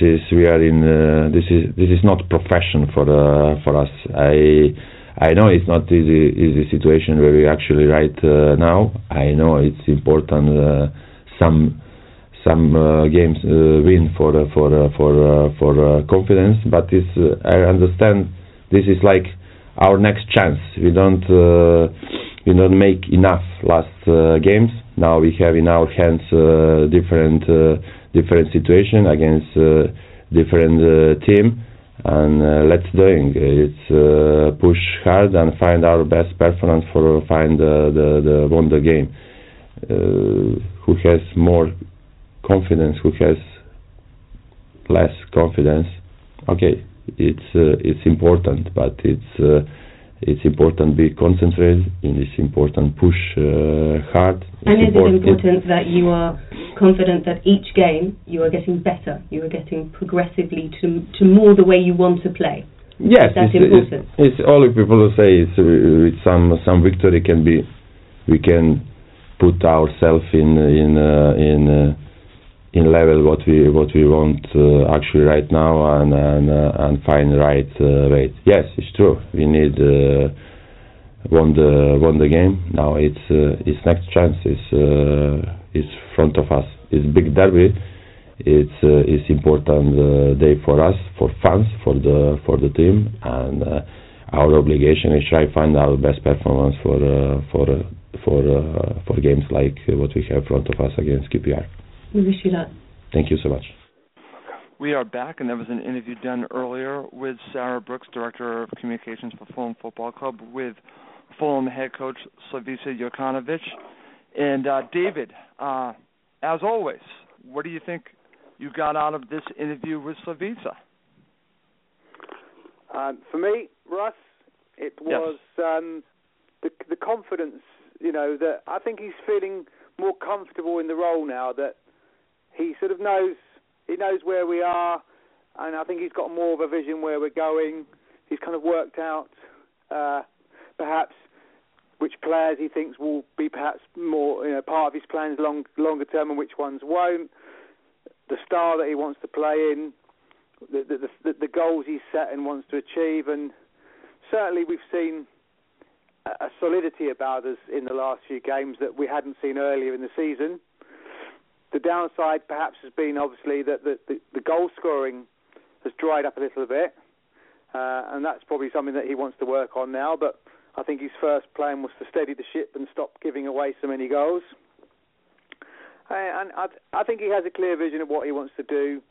is not profession for us. I know it's not easy situation where we actually right now. I know it's important some games win for confidence, but I understand this is like our next chance. We don't make enough last games. Now we have in our hands different situation against different team. And let's doing it's push hard and find our best performance for find the won the game. Who has more confidence? Who has less confidence? Okay, it's important, but it's important be concentrated. And it's important push hard. And is it important that you are confident that each game you are getting better, you are getting progressively to more the way you want to play? Yes, that's important. It's all people say. It's with some victory we can put ourselves in level what we want actually right now and find the right way. Yes, it's true. We need won the game. Now it's next chance. It's front of us. It's big derby. It's important day for us, for fans, for the team, and our obligation is try find our best performance for games like what we have in front of us against QPR. We wish you luck. Thank you so much. We are back, and there was an interview done earlier with Sarah Brooks, Director of Communications for Fulham Football Club, with Fulham head coach Slavica Jokanovic. And David, as always, what do you think you got out of this interview with Slavica? For me, Russ, it was the confidence, that I think he's feeling more comfortable in the role now, that he sort of knows where we are, and I think he's got more of a vision where we're going. He's kind of worked out perhaps which players he thinks will be perhaps more part of his plans longer term and which ones won't, the style that he wants to play in, the goals he's set and wants to achieve, and certainly we've seen a solidity about us in the last few games that we hadn't seen earlier in the season. The downside perhaps has been obviously that the goal scoring has dried up a little bit, and that's probably something that he wants to work on now, but I think his first plan was to steady the ship and stop giving away so many goals. And I think he has a clear vision of what he wants to do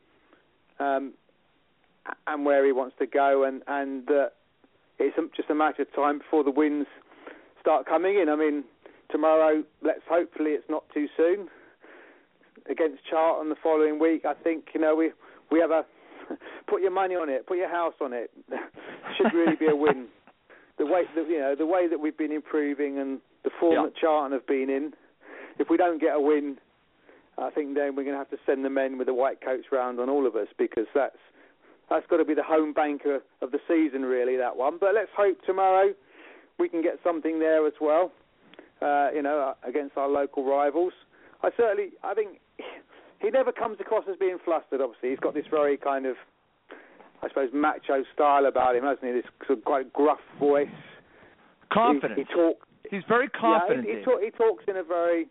and where he wants to go, and it's just a matter of time before the wins start coming in. I mean, tomorrow, hopefully it's not too soon. Against Charlton the following week, I think, we have a put your money on it, put your house on it. Should really be a win. The way that we've been improving and the form that Charlton have been in, if we don't get a win, I think then we're going to have to send the men with the white coats round on all of us, because that's got to be the home banker of the season, really, that one. But let's hope tomorrow we can get something there as well, against our local rivals. I think he never comes across as being flustered, obviously. He's got this very kind of, I suppose, macho style about him, hasn't he? This sort of quite gruff voice. Confident. He's very confident. He talks in a very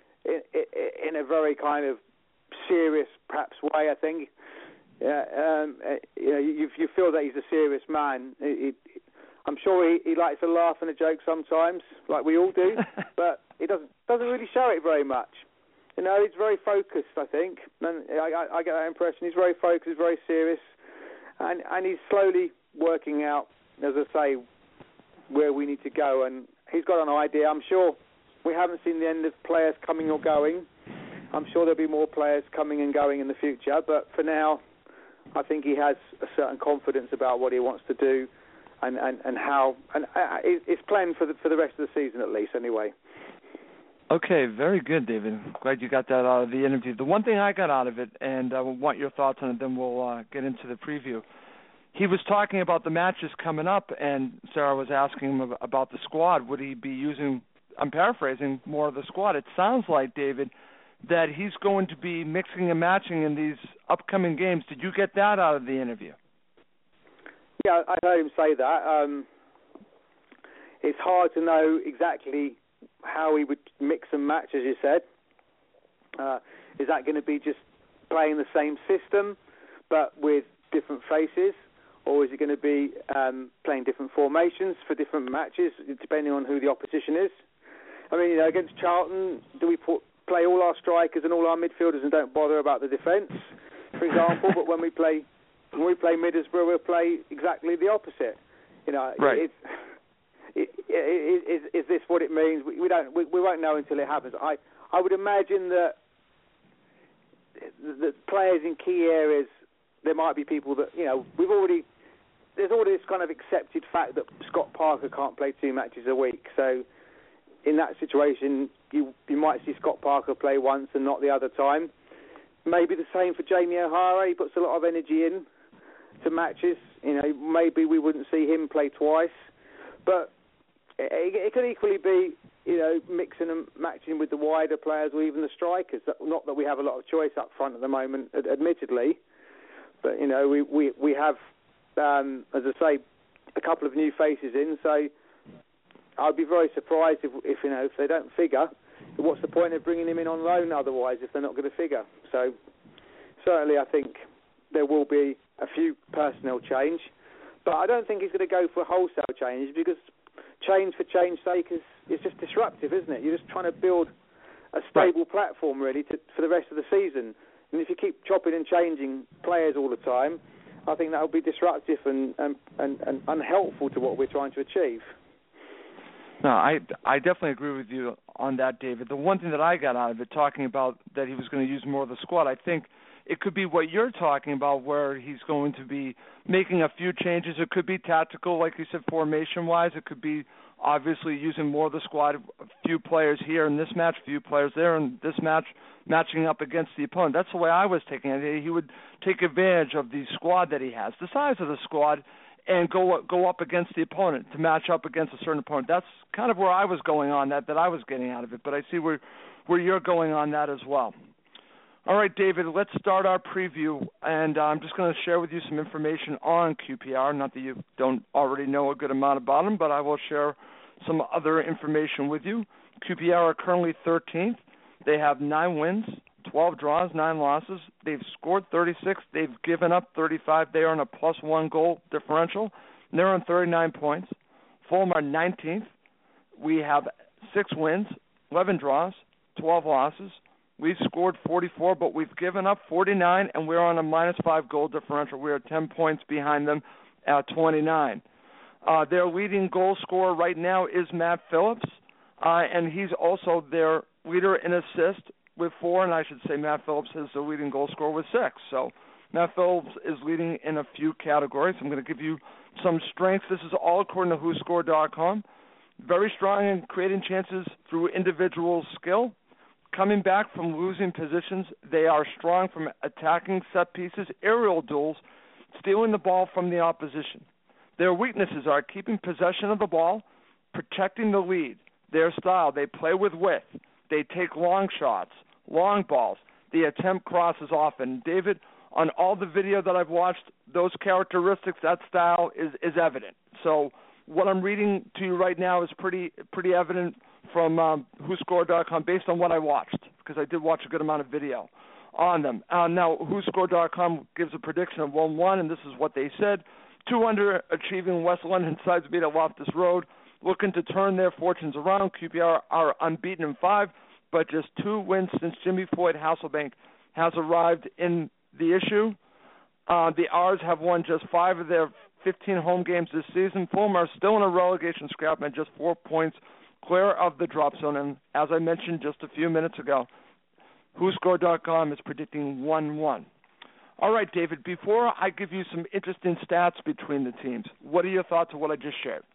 kind of serious, perhaps, way, I think. You feel that he's a serious man. I'm sure he likes to laugh and a joke sometimes, like we all do, but he doesn't really show it very much. he's very focused, I think. And I get that impression. He's very focused, very serious. And he's slowly working out, as I say, where we need to go. And he's got an idea. I'm sure we haven't seen the end of players coming or going. I'm sure there'll be more players coming and going in the future. But for now, I think he has a certain confidence about what he wants to do and how. And it's planned for the rest of the season at least, anyway. Okay, very good, David. Glad you got that out of the interview. The one thing I got out of it, and I want your thoughts on it, then we'll get into the preview. He was talking about the matches coming up, and Sarah was asking him about the squad. Would he be using, I'm paraphrasing, more of the squad? It sounds like, David, that he's going to be mixing and matching in these upcoming games. Did you get that out of the interview? Yeah, I heard him say that. It's hard to know exactly how he would mix and match, as you said. Is that going to be just playing the same system but with different faces, or is it going to be playing different formations for different matches depending on who the opposition is? I mean, against Charlton, do we play all our strikers and all our midfielders and don't bother about the defence, for example? But when we play Middlesbrough, we'll play exactly the opposite. Right. Is this what it means? We won't know until it happens. I would imagine that the players in key areas, there might be people that there's already this kind of accepted fact that Scott Parker can't play 2 matches a week. So in that situation, you might see Scott Parker play once and not the other time. Maybe the same for Jamie O'Hara. He puts a lot of energy in to matches. Maybe we wouldn't see him play twice, but it could equally be, mixing and matching with the wider players or even the strikers. Not that we have a lot of choice up front at the moment, admittedly, but we have, as I say, a couple of new faces in. So I'd be very surprised if they don't figure. What's the point of bringing him in on loan otherwise if they're not going to figure? So certainly I think there will be a few personnel change, but I don't think he's going to go for a wholesale change, because change for change's sake is just disruptive, isn't it? You're just trying to build a stable platform, really, for the rest of the season. And if you keep chopping and changing players all the time, I think that will be disruptive and unhelpful to what we're trying to achieve. No, I definitely agree with you on that, David. The one thing that I got out of it, talking about that he was going to use more of the squad, I think it could be what you're talking about, where he's going to be making a few changes. It could be tactical, like you said, formation-wise. It could be obviously using more of the squad, a few players here in this match, a few players there in this match, matching up against the opponent. That's the way I was taking it. He would take advantage of the squad that he has, the size of the squad, and go up against the opponent to match up against a certain opponent. That's kind of where I was going on that I was getting out of it. But I see where you're going on that as well. All right, David, let's start our preview, and I'm just going to share with you some information on QPR. Not that you don't already know a good amount about them, but I will share some other information with you. QPR are currently 13th. They have 9 wins, 12 draws, 9 losses. They've scored 36. They've given up 35. They are on a +1 goal differential. And they're on 39 points. Fulham are 19th. We have 6 wins, 11 draws, 12 losses. We've scored 44, but we've given up 49, and we're on a -5 goal differential. We are 10 points behind them at 29. Their leading goal scorer right now is Matt Phillips, and he's also their leader in assist with 4, and I should say Matt Phillips is the leading goal scorer with 6. So Matt Phillips is leading in a few categories. I'm going to give you some strengths. This is all according to WhoScored.com. Very strong in creating chances through individual skill. Coming back from losing positions, they are strong from attacking set pieces, aerial duels, stealing the ball from the opposition. Their weaknesses are keeping possession of the ball, protecting the lead. Their style, they play with width. They take long shots, long balls. They attempt crosses often. David, on all the video that I've watched, those characteristics, that style is evident. So what I'm reading to you right now is pretty evident from WhoScored.com based on what I watched, because I did watch a good amount of video on them. Now, WhoScored.com gives a prediction of 1-1, and this is what they said. 2 underachieving West London sides beat at Loftus Road, looking to turn their fortunes around. QPR are unbeaten in 5, but just 2 wins since Jimmy Floyd Hasselbank has arrived in the issue. The R's have won just 5 of their 15 home games this season. Fulham are still in a relegation scrap and just 4 points clear of the drop zone. And as I mentioned just a few minutes ago, WhoScored.com is predicting 1-1. All right, David, before I give you some interesting stats between the teams, what are your thoughts on what I just shared?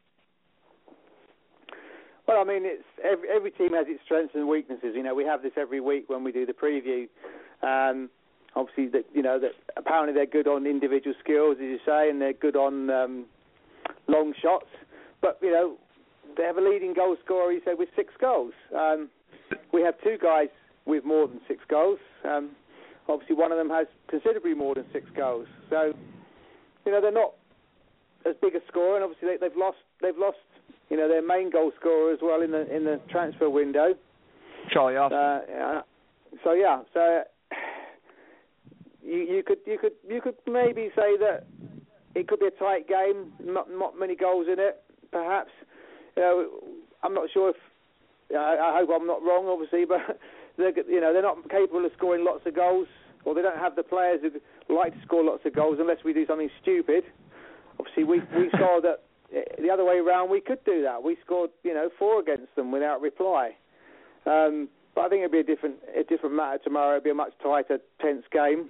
Well, I mean, it's every team has its strengths and weaknesses. You know, we have this every week when we do the preview. Obviously, that apparently they're good on individual skills, as you say, and they're good on long shots. But, you know, they have a leading goal scorer, you said, with 6 goals. We have 2 guys with more than 6 goals. Obviously, one of them has considerably more than 6 goals. So, you know, they're not as big a scorer, and obviously they've lost, you know, their main goal scorer as well in the transfer window. Charlie Austin. So you could maybe say that it could be a tight game, not many goals in it, perhaps. You know, I'm not sure if I hope I'm not wrong, obviously, but they're not capable of scoring lots of goals, or they don't have the players who like to score lots of goals unless we do something stupid. Obviously, we saw that the other way around we could do that. We scored 4 against them without reply. But I think it'll be a different matter tomorrow. It'll be a much tighter, tense game.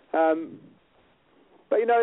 But you know,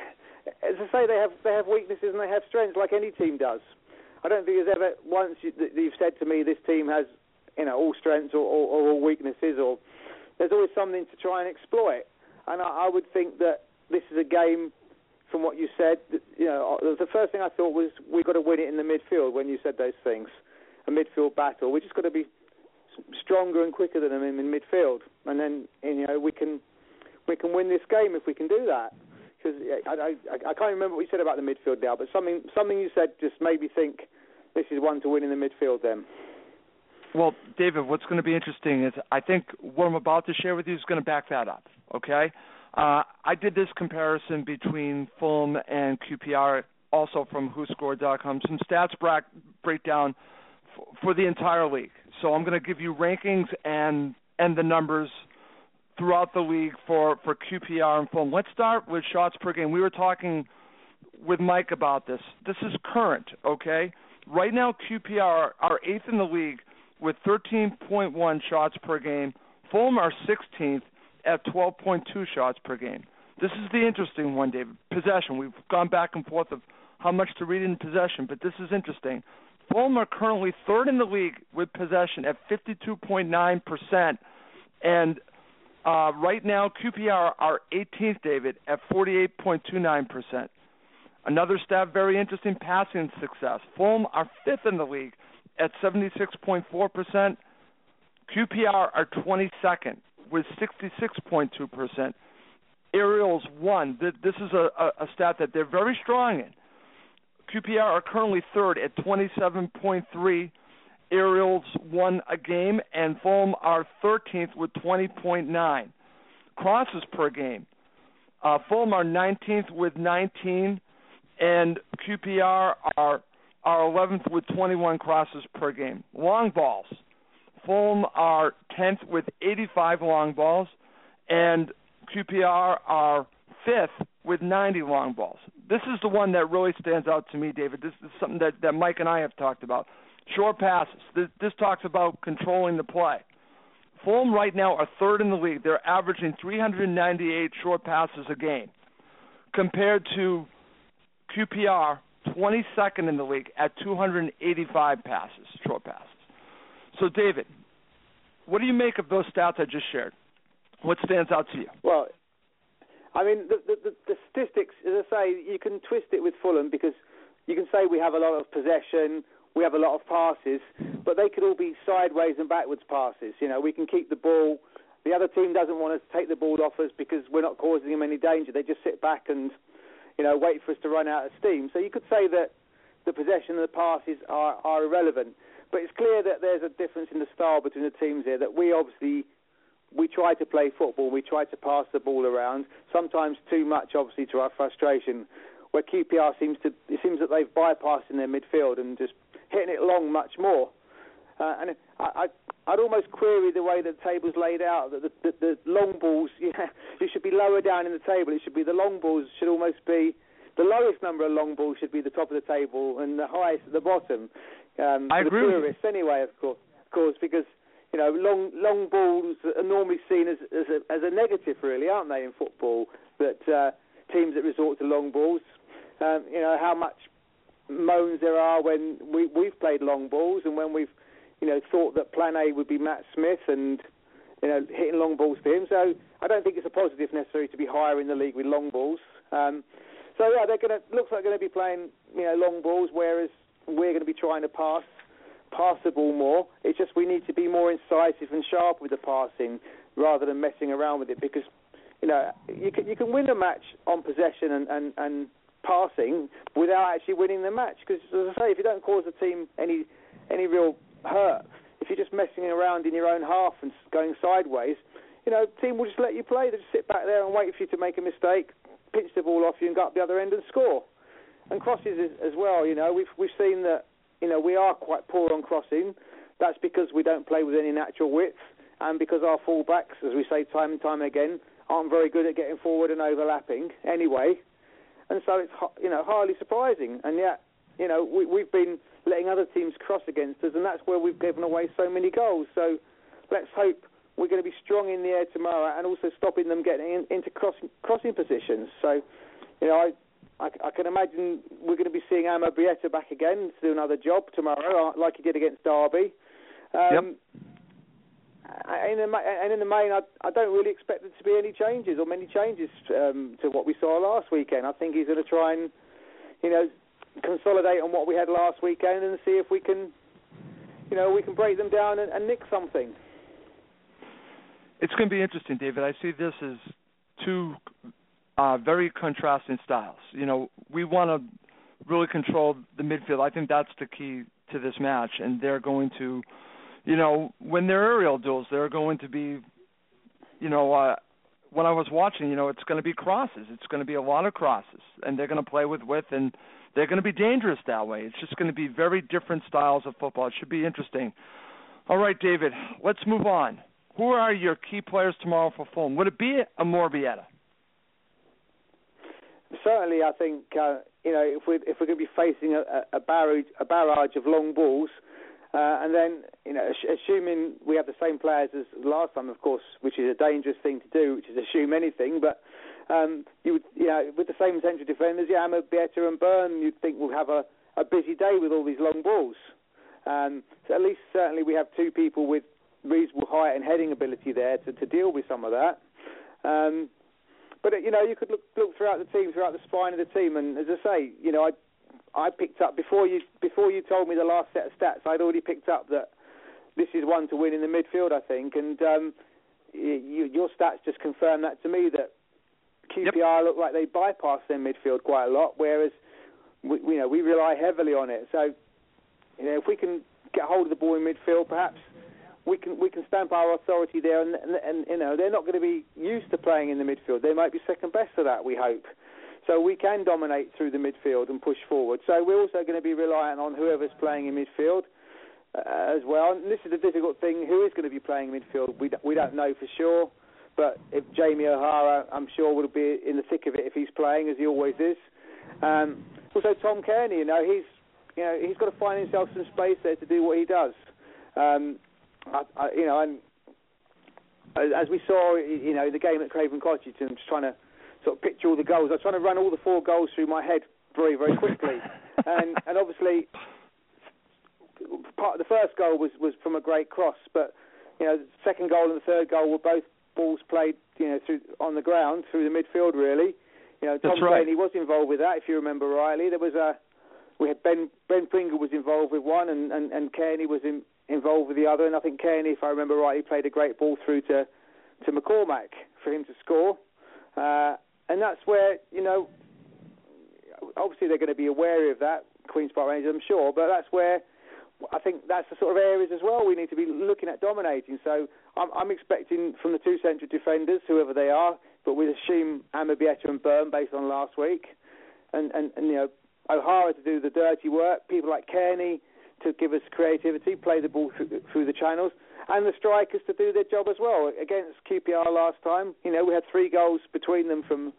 as I say, they have weaknesses and they have strengths, like any team does. I don't think there's ever once you've said to me this team has all strengths or all weaknesses, or there's always something to try and exploit. And I would think that this is a game, from what you said, the first thing I thought was we've got to win it in the midfield when you said those things. A midfield battle. We've just got to be stronger and quicker than them in midfield. And then, we can win this game if we can do that. Because I can't remember what you said about the midfield now, but something you said just made me think this is one to win in the midfield then. Well, David, what's going to be interesting is I think what I'm about to share with you is going to back that up, okay? I did this comparison between Fulham and QPR, also from WhoScored.com, some stats breakdown for the entire league. So I'm going to give you rankings and the numbers throughout the league for QPR and Fulham. Let's start with shots per game. We were talking with Mike about this. This is current, okay? Right now, QPR are 8th in the league with 13.1 shots per game. Fulham are 16th at 12.2 shots per game. This is the interesting one, David. Possession. We've gone back and forth of how much to read in possession, but this is interesting. Fulham are currently 3rd in the league with possession at 52.9%, and right now QPR are 18th, David, at 48.29%. Another stat, very interesting, passing success. Fulham are 5th in the league at 76.4%. QPR are 22nd with 66.2%. Aerials 1. This is a stat that they're very strong in. QPR are currently 3rd at 27.3. Aerials 1 a game, and Fulham are 13th with 20.9. Crosses per game. Fulham are 19th with 19, and QPR are 11th with 21 crosses per game. Long balls. Fulham are 10th with 85 long balls, and QPR are 5th with 90 long balls. This is the one that really stands out to me, David. This is something that Mike and I have talked about. Short passes. This talks about controlling the play. Fulham right now are 3rd in the league. They're averaging 398 short passes a game, compared to QPR, 22nd in the league at 285 passes, short passes. So, David, what do you make of those stats I just shared? What stands out to you? Well, I mean, the statistics, as I say, you can twist it with Fulham because you can say we have a lot of possession, we have a lot of passes, but they could all be sideways and backwards passes. We can keep the ball. The other team doesn't want us to take the ball off us because we're not causing them any danger. They just sit back and, wait for us to run out of steam. So you could say that the possession and the passes are irrelevant. But it's clear that there's a difference in the style between the teams here, that we try to play football, we try to pass the ball around, sometimes too much, obviously, to our frustration, where QPR seems that they've bypassed in their midfield and just hitting it long much more. And I'd almost query the way the table's laid out, that the long balls, you should be lower down in the table. It should be the long balls should almost be, the lowest number of long balls should be the top of the table and the highest at the bottom. I agree. For the purists anyway, of course, because, long balls are normally seen as a negative, really, aren't they, in football, that teams that resort to long balls, how much moans there are when we've played long balls and when we've thought that plan A would be Matt Smith and hitting long balls to him. So I don't think it's a positive necessarily to be higher in the league with long balls. They're looks like they're going to be playing long balls, whereas we're going to be trying to pass the ball more. It's just we need to be more incisive and sharp with the passing rather than messing around with it, because you can win a match on possession and passing without actually winning the match. Because as I say, if you don't cause the team any real hurt, if you're just messing around in your own half and going sideways, the team will just let you play. They just sit back there and wait for you to make a mistake, pinch the ball off you and go up the other end and score. And crosses as well, we've seen that we are quite poor on crossing. That's because we don't play with any natural width, and because our fullbacks, as we say time and time again, aren't very good at getting forward and overlapping anyway. And so it's hardly surprising. And yet, we've been letting other teams cross against us, and that's where we've given away so many goals. So let's hope we're going to be strong in the air tomorrow and also stopping them getting into crossing positions. So, I can imagine we're going to be seeing Ama Bieta back again to do another job tomorrow, like he did against Derby. Yep. And in the main, I don't really expect there to be any changes or many changes to what we saw last weekend. I think he's going to try and, consolidate on what we had last weekend and see if we can, we can break them down and nick something. It's going to be interesting, David. I see this as two very contrasting styles. We want to really control the midfield. I think that's the key to this match, and they're going to, when they're aerial duels, they're going to be, when I was watching, it's going to be crosses. It's going to be a lot of crosses, and they're going to play with width, and they're going to be dangerous that way. It's just going to be very different styles of football. It should be interesting. All right, David, let's move on. Who are your key players tomorrow for Fulham? Would it be Amor Bieta? Certainly, I think if we're going to be facing a barrage of long balls, and then assuming we have the same players as last time, of course, which is a dangerous thing to do, which is assume anything. But you would, with the same central defenders, Amor Bieta and Byrne, you'd think we'll have a busy day with all these long balls. So at least certainly we have two people with reasonable height and heading ability there to deal with some of that. But you could look throughout the team, throughout the spine of the team, and as I say, I picked up before you told me the last set of stats, I'd already picked up that this is one to win in the midfield, I think, and your stats just confirm that to me, that QPR look like they bypass their midfield quite a lot, whereas we rely heavily on it. So if we can get hold of the ball in midfield, perhaps we can stamp our authority there, and they're not going to be used to playing in the midfield. They might be second best to that, we hope. So we can dominate through the midfield and push forward. So we're also going to be reliant on whoever's playing in midfield as well. And this is the difficult thing: who is going to be playing in midfield? We don't know for sure. But if Jamie O'Hara, I'm sure, will be in the thick of it if he's playing, as he always is. Also, Tom Kearney, he's got to find himself some space there to do what he does. And as we saw, the game at Craven Cottage, and just trying to sort of picture all the goals. I was trying to run all the 4 goals through my head very, very quickly, and obviously, the first goal was from a great cross, but the second goal and the third goal were both balls played through on the ground through the midfield. Really, Tom Kearney was involved with that, if you remember rightly. There was we had Ben Pringle was involved with one, and Kearney was involved with the other, and I think Kearney, if I remember rightly, played a great ball through to McCormack for him to score. And that's where, obviously they're going to be wary of that, Queen's Park Rangers, I'm sure, but that's where I think that's the sort of areas as well we need to be looking at dominating. So I'm expecting from the two central defenders, whoever they are, but we assume Amor Bieta and Byrne based on last week, and O'Hara to do the dirty work, people like Kearney to give us creativity, play the ball through the channels, and the strikers to do their job as well. Against QPR last time, we had 3 goals between them from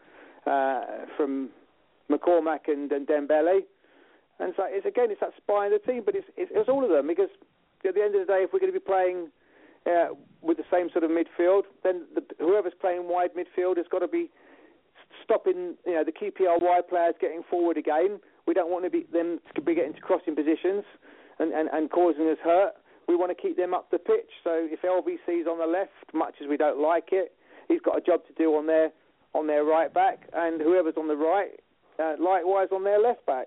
McCormack and Dembele. And so it's that spine of the team, but it's all of them, because at the end of the day, if we're going to be playing with the same sort of midfield, then whoever's playing wide midfield has got to be stopping the QPR wide players getting forward again. We don't want them to be getting to crossing positions and causing us hurt. We want to keep them up the pitch. So if LVC's on the left, much as we don't like it, he's got a job to do on their right back, and whoever's on the right, likewise on their left back.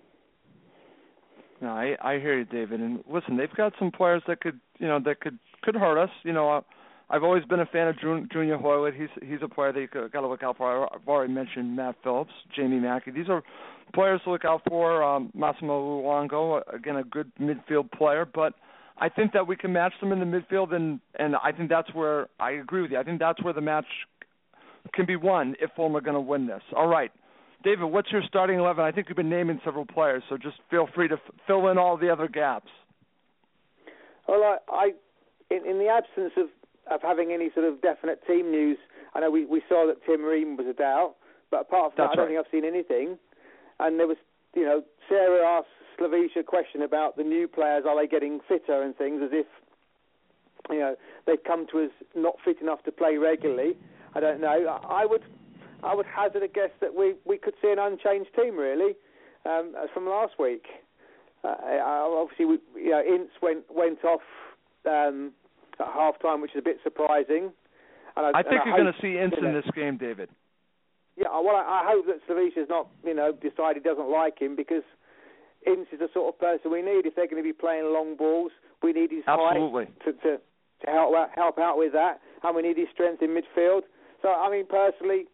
No, I hear you, David. And listen, they've got some players that could hurt us. I've always been a fan of Junior Hoylett. He's a player that you got to look out for. I've already mentioned Matt Phillips, Jamie Mackey. These are players to look out for. Massimo Luongo, again, a good midfield player. But I think that we can match them in the midfield, and I think that's where I agree with you. I think that's where the match can be won if Fulham are going to win this. All right. David, what's your starting 11? I think you've been naming several players, so just feel free to fill in all the other gaps. Well, in the absence of having any sort of definite team news, I know we saw that Tim Ream was a doubt, but apart from that, I don't think I've seen anything. And there was, Sarah asked Slavicia a question about the new players, are they getting fitter and things, as if, they've come to us not fit enough to play regularly. I don't know. I would hazard a guess that we could see an unchanged team, really, as from last week. Obviously, Ince went off at half-time, which is a bit surprising. I think you're going to see Ince in this game, David. Yeah, well, I hope that Slavicia's not, decided he doesn't like him, because Ince is the sort of person we need. If they're going to be playing long balls, we need his height to help out with that, and we need his strength in midfield. So, I mean, personally,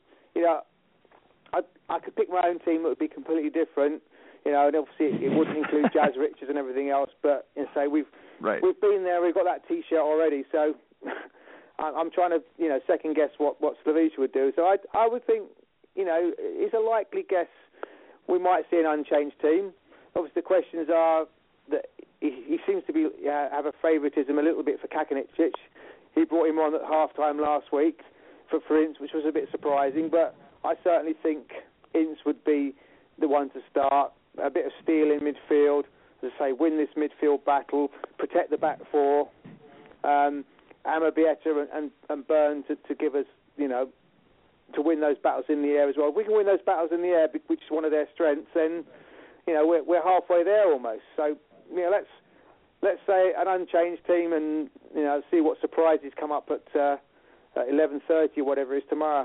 I could pick my own team that would be completely different, and obviously it wouldn't include Jazz Richards and everything else, but we've been there, we've got that T-shirt already, so I'm trying to, second guess what Slavicia would do. So I would think, it's a likely guess we might see an unchanged team. Obviously the questions are that he seems to be have a favouritism a little bit for Kakanicic. He brought him on at half-time last week for Ince, which was a bit surprising, but I certainly think Ince would be the one to start. A bit of steel in midfield, as I say, win this midfield battle, protect the back four, Amabieta and Byrne to give us, to win those battles in the air as well. If we can win those battles in the air, which is one of their strengths, then, we're halfway there almost. So, let's say an unchanged team and, see what surprises come up at 11:30 or whatever it is tomorrow.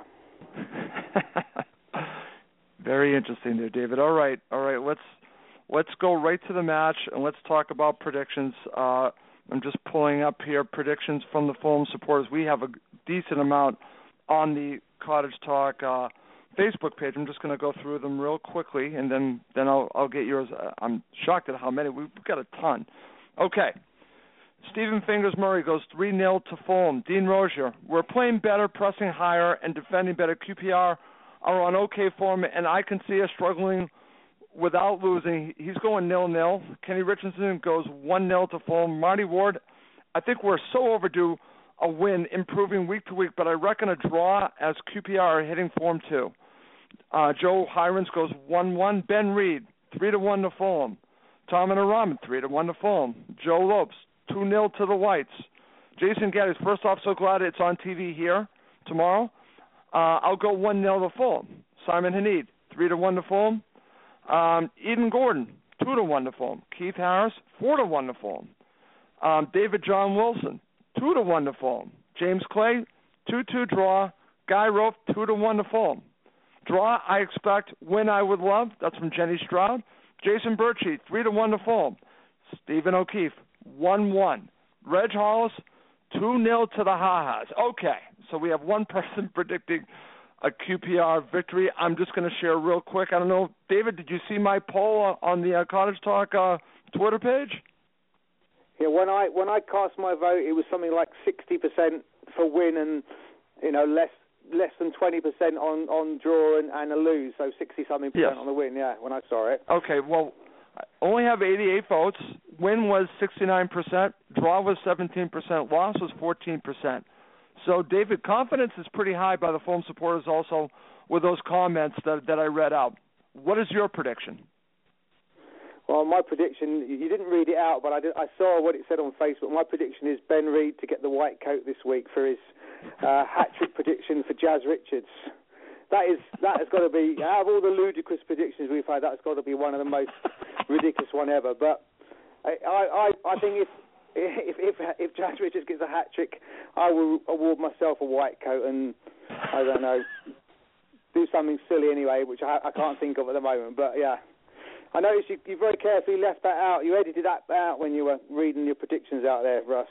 Very interesting there, David. All right. Let's go right to the match and let's talk about predictions. I'm just pulling up here predictions from the Fulham supporters. We have a decent amount on the Cottage Talk Facebook page. I'm just going to go through them real quickly, and then I'll get yours. I'm shocked at how many. We've got a ton. Okay. Stephen Fingers Murray goes 3-0 to Fulham. Dean Rozier, we're playing better, pressing higher, and defending better. QPR are on okay form, and I can see us struggling without losing. He's going 0-0. Kenny Richardson goes 1-0 to Fulham. Marty Ward, I think we're so overdue a win, improving week to week, but I reckon a draw as QPR are hitting form too. Joe Hirons goes 1-1. Ben Reed, 3-1 to Fulham. Tom and Araman, 3-1 to Fulham. Joe Lopes, 2-0 to the Whites. Jason Geddes, first off, so glad it's on TV here tomorrow. I'll go 1-0 to Fulham. Simon Hanid, 3-1 to Fulham. Eden Gordon, 2-1 to Fulham. Keith Harris, 4-1 to Fulham. David John Wilson, 2-1 to Fulham. James Clay, 2-2 draw. Guy Rope, 2-1 to Fulham. Draw, I expect. Win, I would love. That's from Jenny Stroud. Jason Birchie, 3-1 to Fulham. Stephen O'Keefe, 1-1. Reg Hollis, 2-0 to the Ha-Has. Okay, so we have one person predicting a QPR victory. I'm just going to share real quick. I don't know, David, did you see my poll on the Cottage Talk Twitter page? Yeah, when I cast my vote, it was something like 60% for win and less than 20% on draw and a lose. So 60-something% on the win. Yeah, when I saw it. Okay, well, I only have 88 votes. win was 69%, draw was 17%, loss was 14%. So, David, confidence is pretty high by the Fulham supporters also with those comments that I read out. What is your prediction? Well, my prediction, you didn't read it out, but I saw what it said on Facebook. My prediction is Ben Reid to get the white coat this week for his hat-trick prediction for Jazz Richards. That has got to be, out of all the ludicrous predictions we've had, that's got to be one of the most ridiculous one ever. But I think if Jazz Richards gets a hat-trick, I will award myself a white coat and, I don't know, do something silly anyway, which I can't think of at the moment. But, yeah. I noticed you very carefully left that out. You edited that out when you were reading your predictions out there, Russ.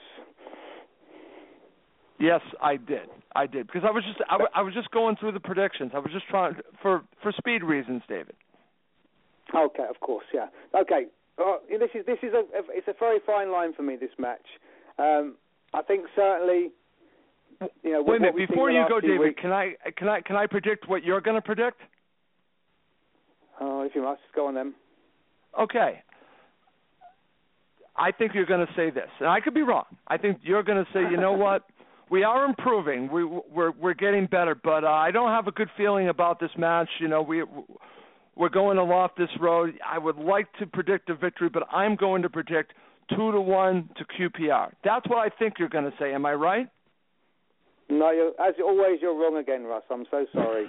Yes, I did, because I was just going through the predictions. I was just trying for speed reasons, David. Okay, of course, yeah. Okay, it's a very fine line for me, this match. I think certainly, you know. Wait a minute, before you go, David, can I predict what you're going to predict? Oh, if you must, go on then. Okay. I think you're going to say this, and I could be wrong. I think you're going to say, you know what, we are improving, we're getting better, but I don't have a good feeling about this match. You know, we're going along this road. I would like to predict a victory, but I'm going to predict 2-1 to QPR. That's what I think you're going to say. Am I right? No, as always, you're wrong again, Russ. I'm so sorry.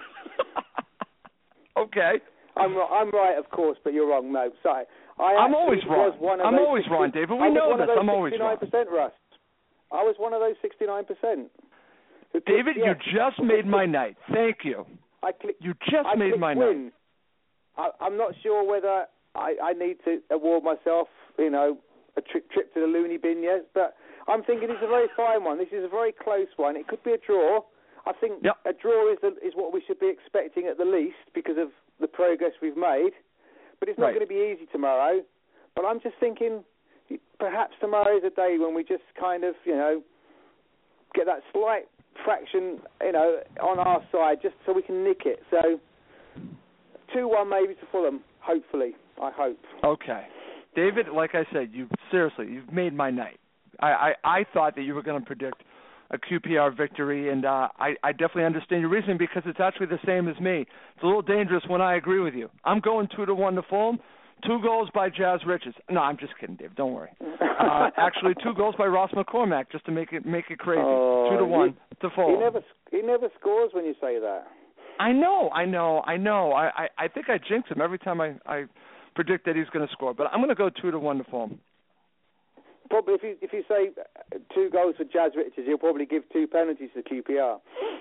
Okay. I'm right, of course, but you're wrong. No, sorry. I'm always wrong. I'm always wrong, David. We know this. I'm always wrong. 69%, Russ. I was one of those 69%. David, you just made my night. Thank you. You just made my night. I'm not sure whether I need to award myself, you know, a trip to the loony bin yet, but I'm thinking it's a very fine one. This is a very close one. It could be a draw. I think a draw is what we should be expecting at the least because of the progress we've made. But it's not going to be easy tomorrow. But I'm just thinking perhaps tomorrow is a day when we just kind of, you know, get that slight fraction, you know, on our side just so we can nick it. So 2-1 maybe to Fulham, hopefully. I hope. Okay. David, like I said, you've made my night. I thought that you were going to predict a QPR victory, and I definitely understand your reasoning because it's actually the same as me. It's a little dangerous when I agree with you. I'm going 2-1 to Fulham. 2 goals by Jazz Richards. No, I'm just kidding, Dave. Don't worry. Actually, 2 goals by Ross McCormack, just to make it crazy. 2-1 to Fulham. He never scores when you say that. I know. I think I jinx him every time I predict that he's going to score, but I'm going to go 2-1 to Fulham. Probably, if you say 2 goals for Jazz Richards, he'll probably give 2 penalties to QPR.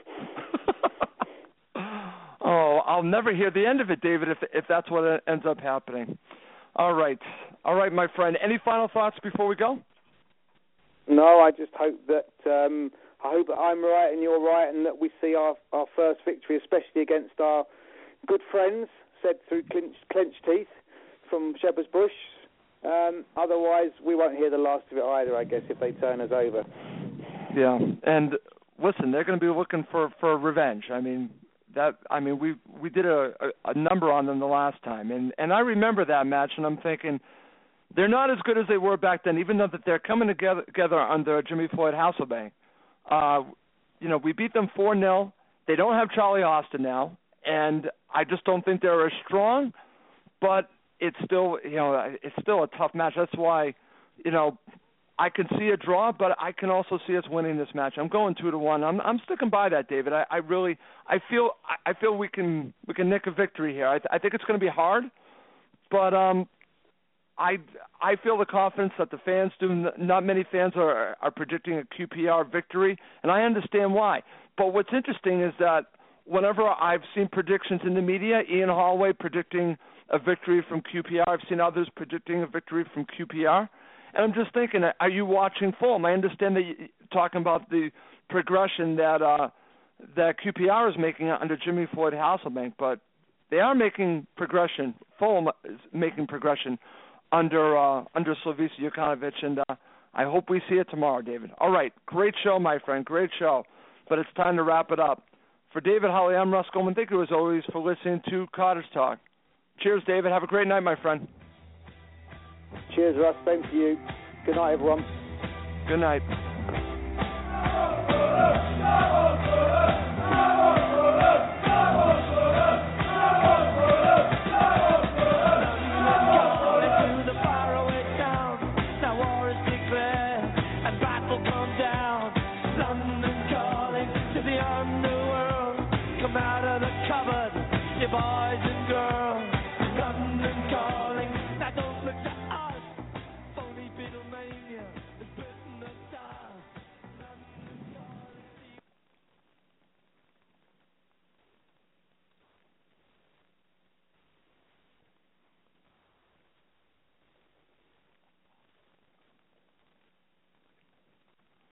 Oh, I'll never hear the end of it, David, if that's what ends up happening. All right, my friend. Any final thoughts before we go? No, I just hope that I'm right and you're right, and that we see our first victory, especially against our good friends, said through clenched teeth from Shepherd's Bush. Otherwise, we won't hear the last of it either, I guess, if they turn us over. Yeah, and listen, they're going to be looking for revenge. We did a number on them the last time, and I remember that match, and I'm thinking they're not as good as they were back then, even though that they're coming together under Jimmy Floyd Hasselbank. We beat them 4-0. They don't have Charlie Austin now, and I just don't think they're as strong, but it's still a tough match. That's why, I can see a draw, but I can also see us winning this match. I'm going 2-1. I'm sticking by that, David. I feel we can nick a victory here. I think it's going to be hard, but I feel the confidence that the fans do. Not many fans are predicting a QPR victory, and I understand why. But what's interesting is that whenever I've seen predictions in the media, Ian Holloway predicting a victory from QPR, I've seen others predicting a victory from QPR. And I'm just thinking, are you watching Fulham? I understand that you're talking about the progression that QPR is making under Jimmy Floyd Hasselbank, but they are making progression. Fulham is making progression under Slavisa Jokanovic, and I hope we see it tomorrow, David. All right, great show, my friend, great show. But it's time to wrap it up. For David Holly, I'm Russ Goldman. Thank you, as always, for listening to Cottage Talk. Cheers, David. Have a great night, my friend. Cheers, Russ. Same to you. Good night, everyone. Good night.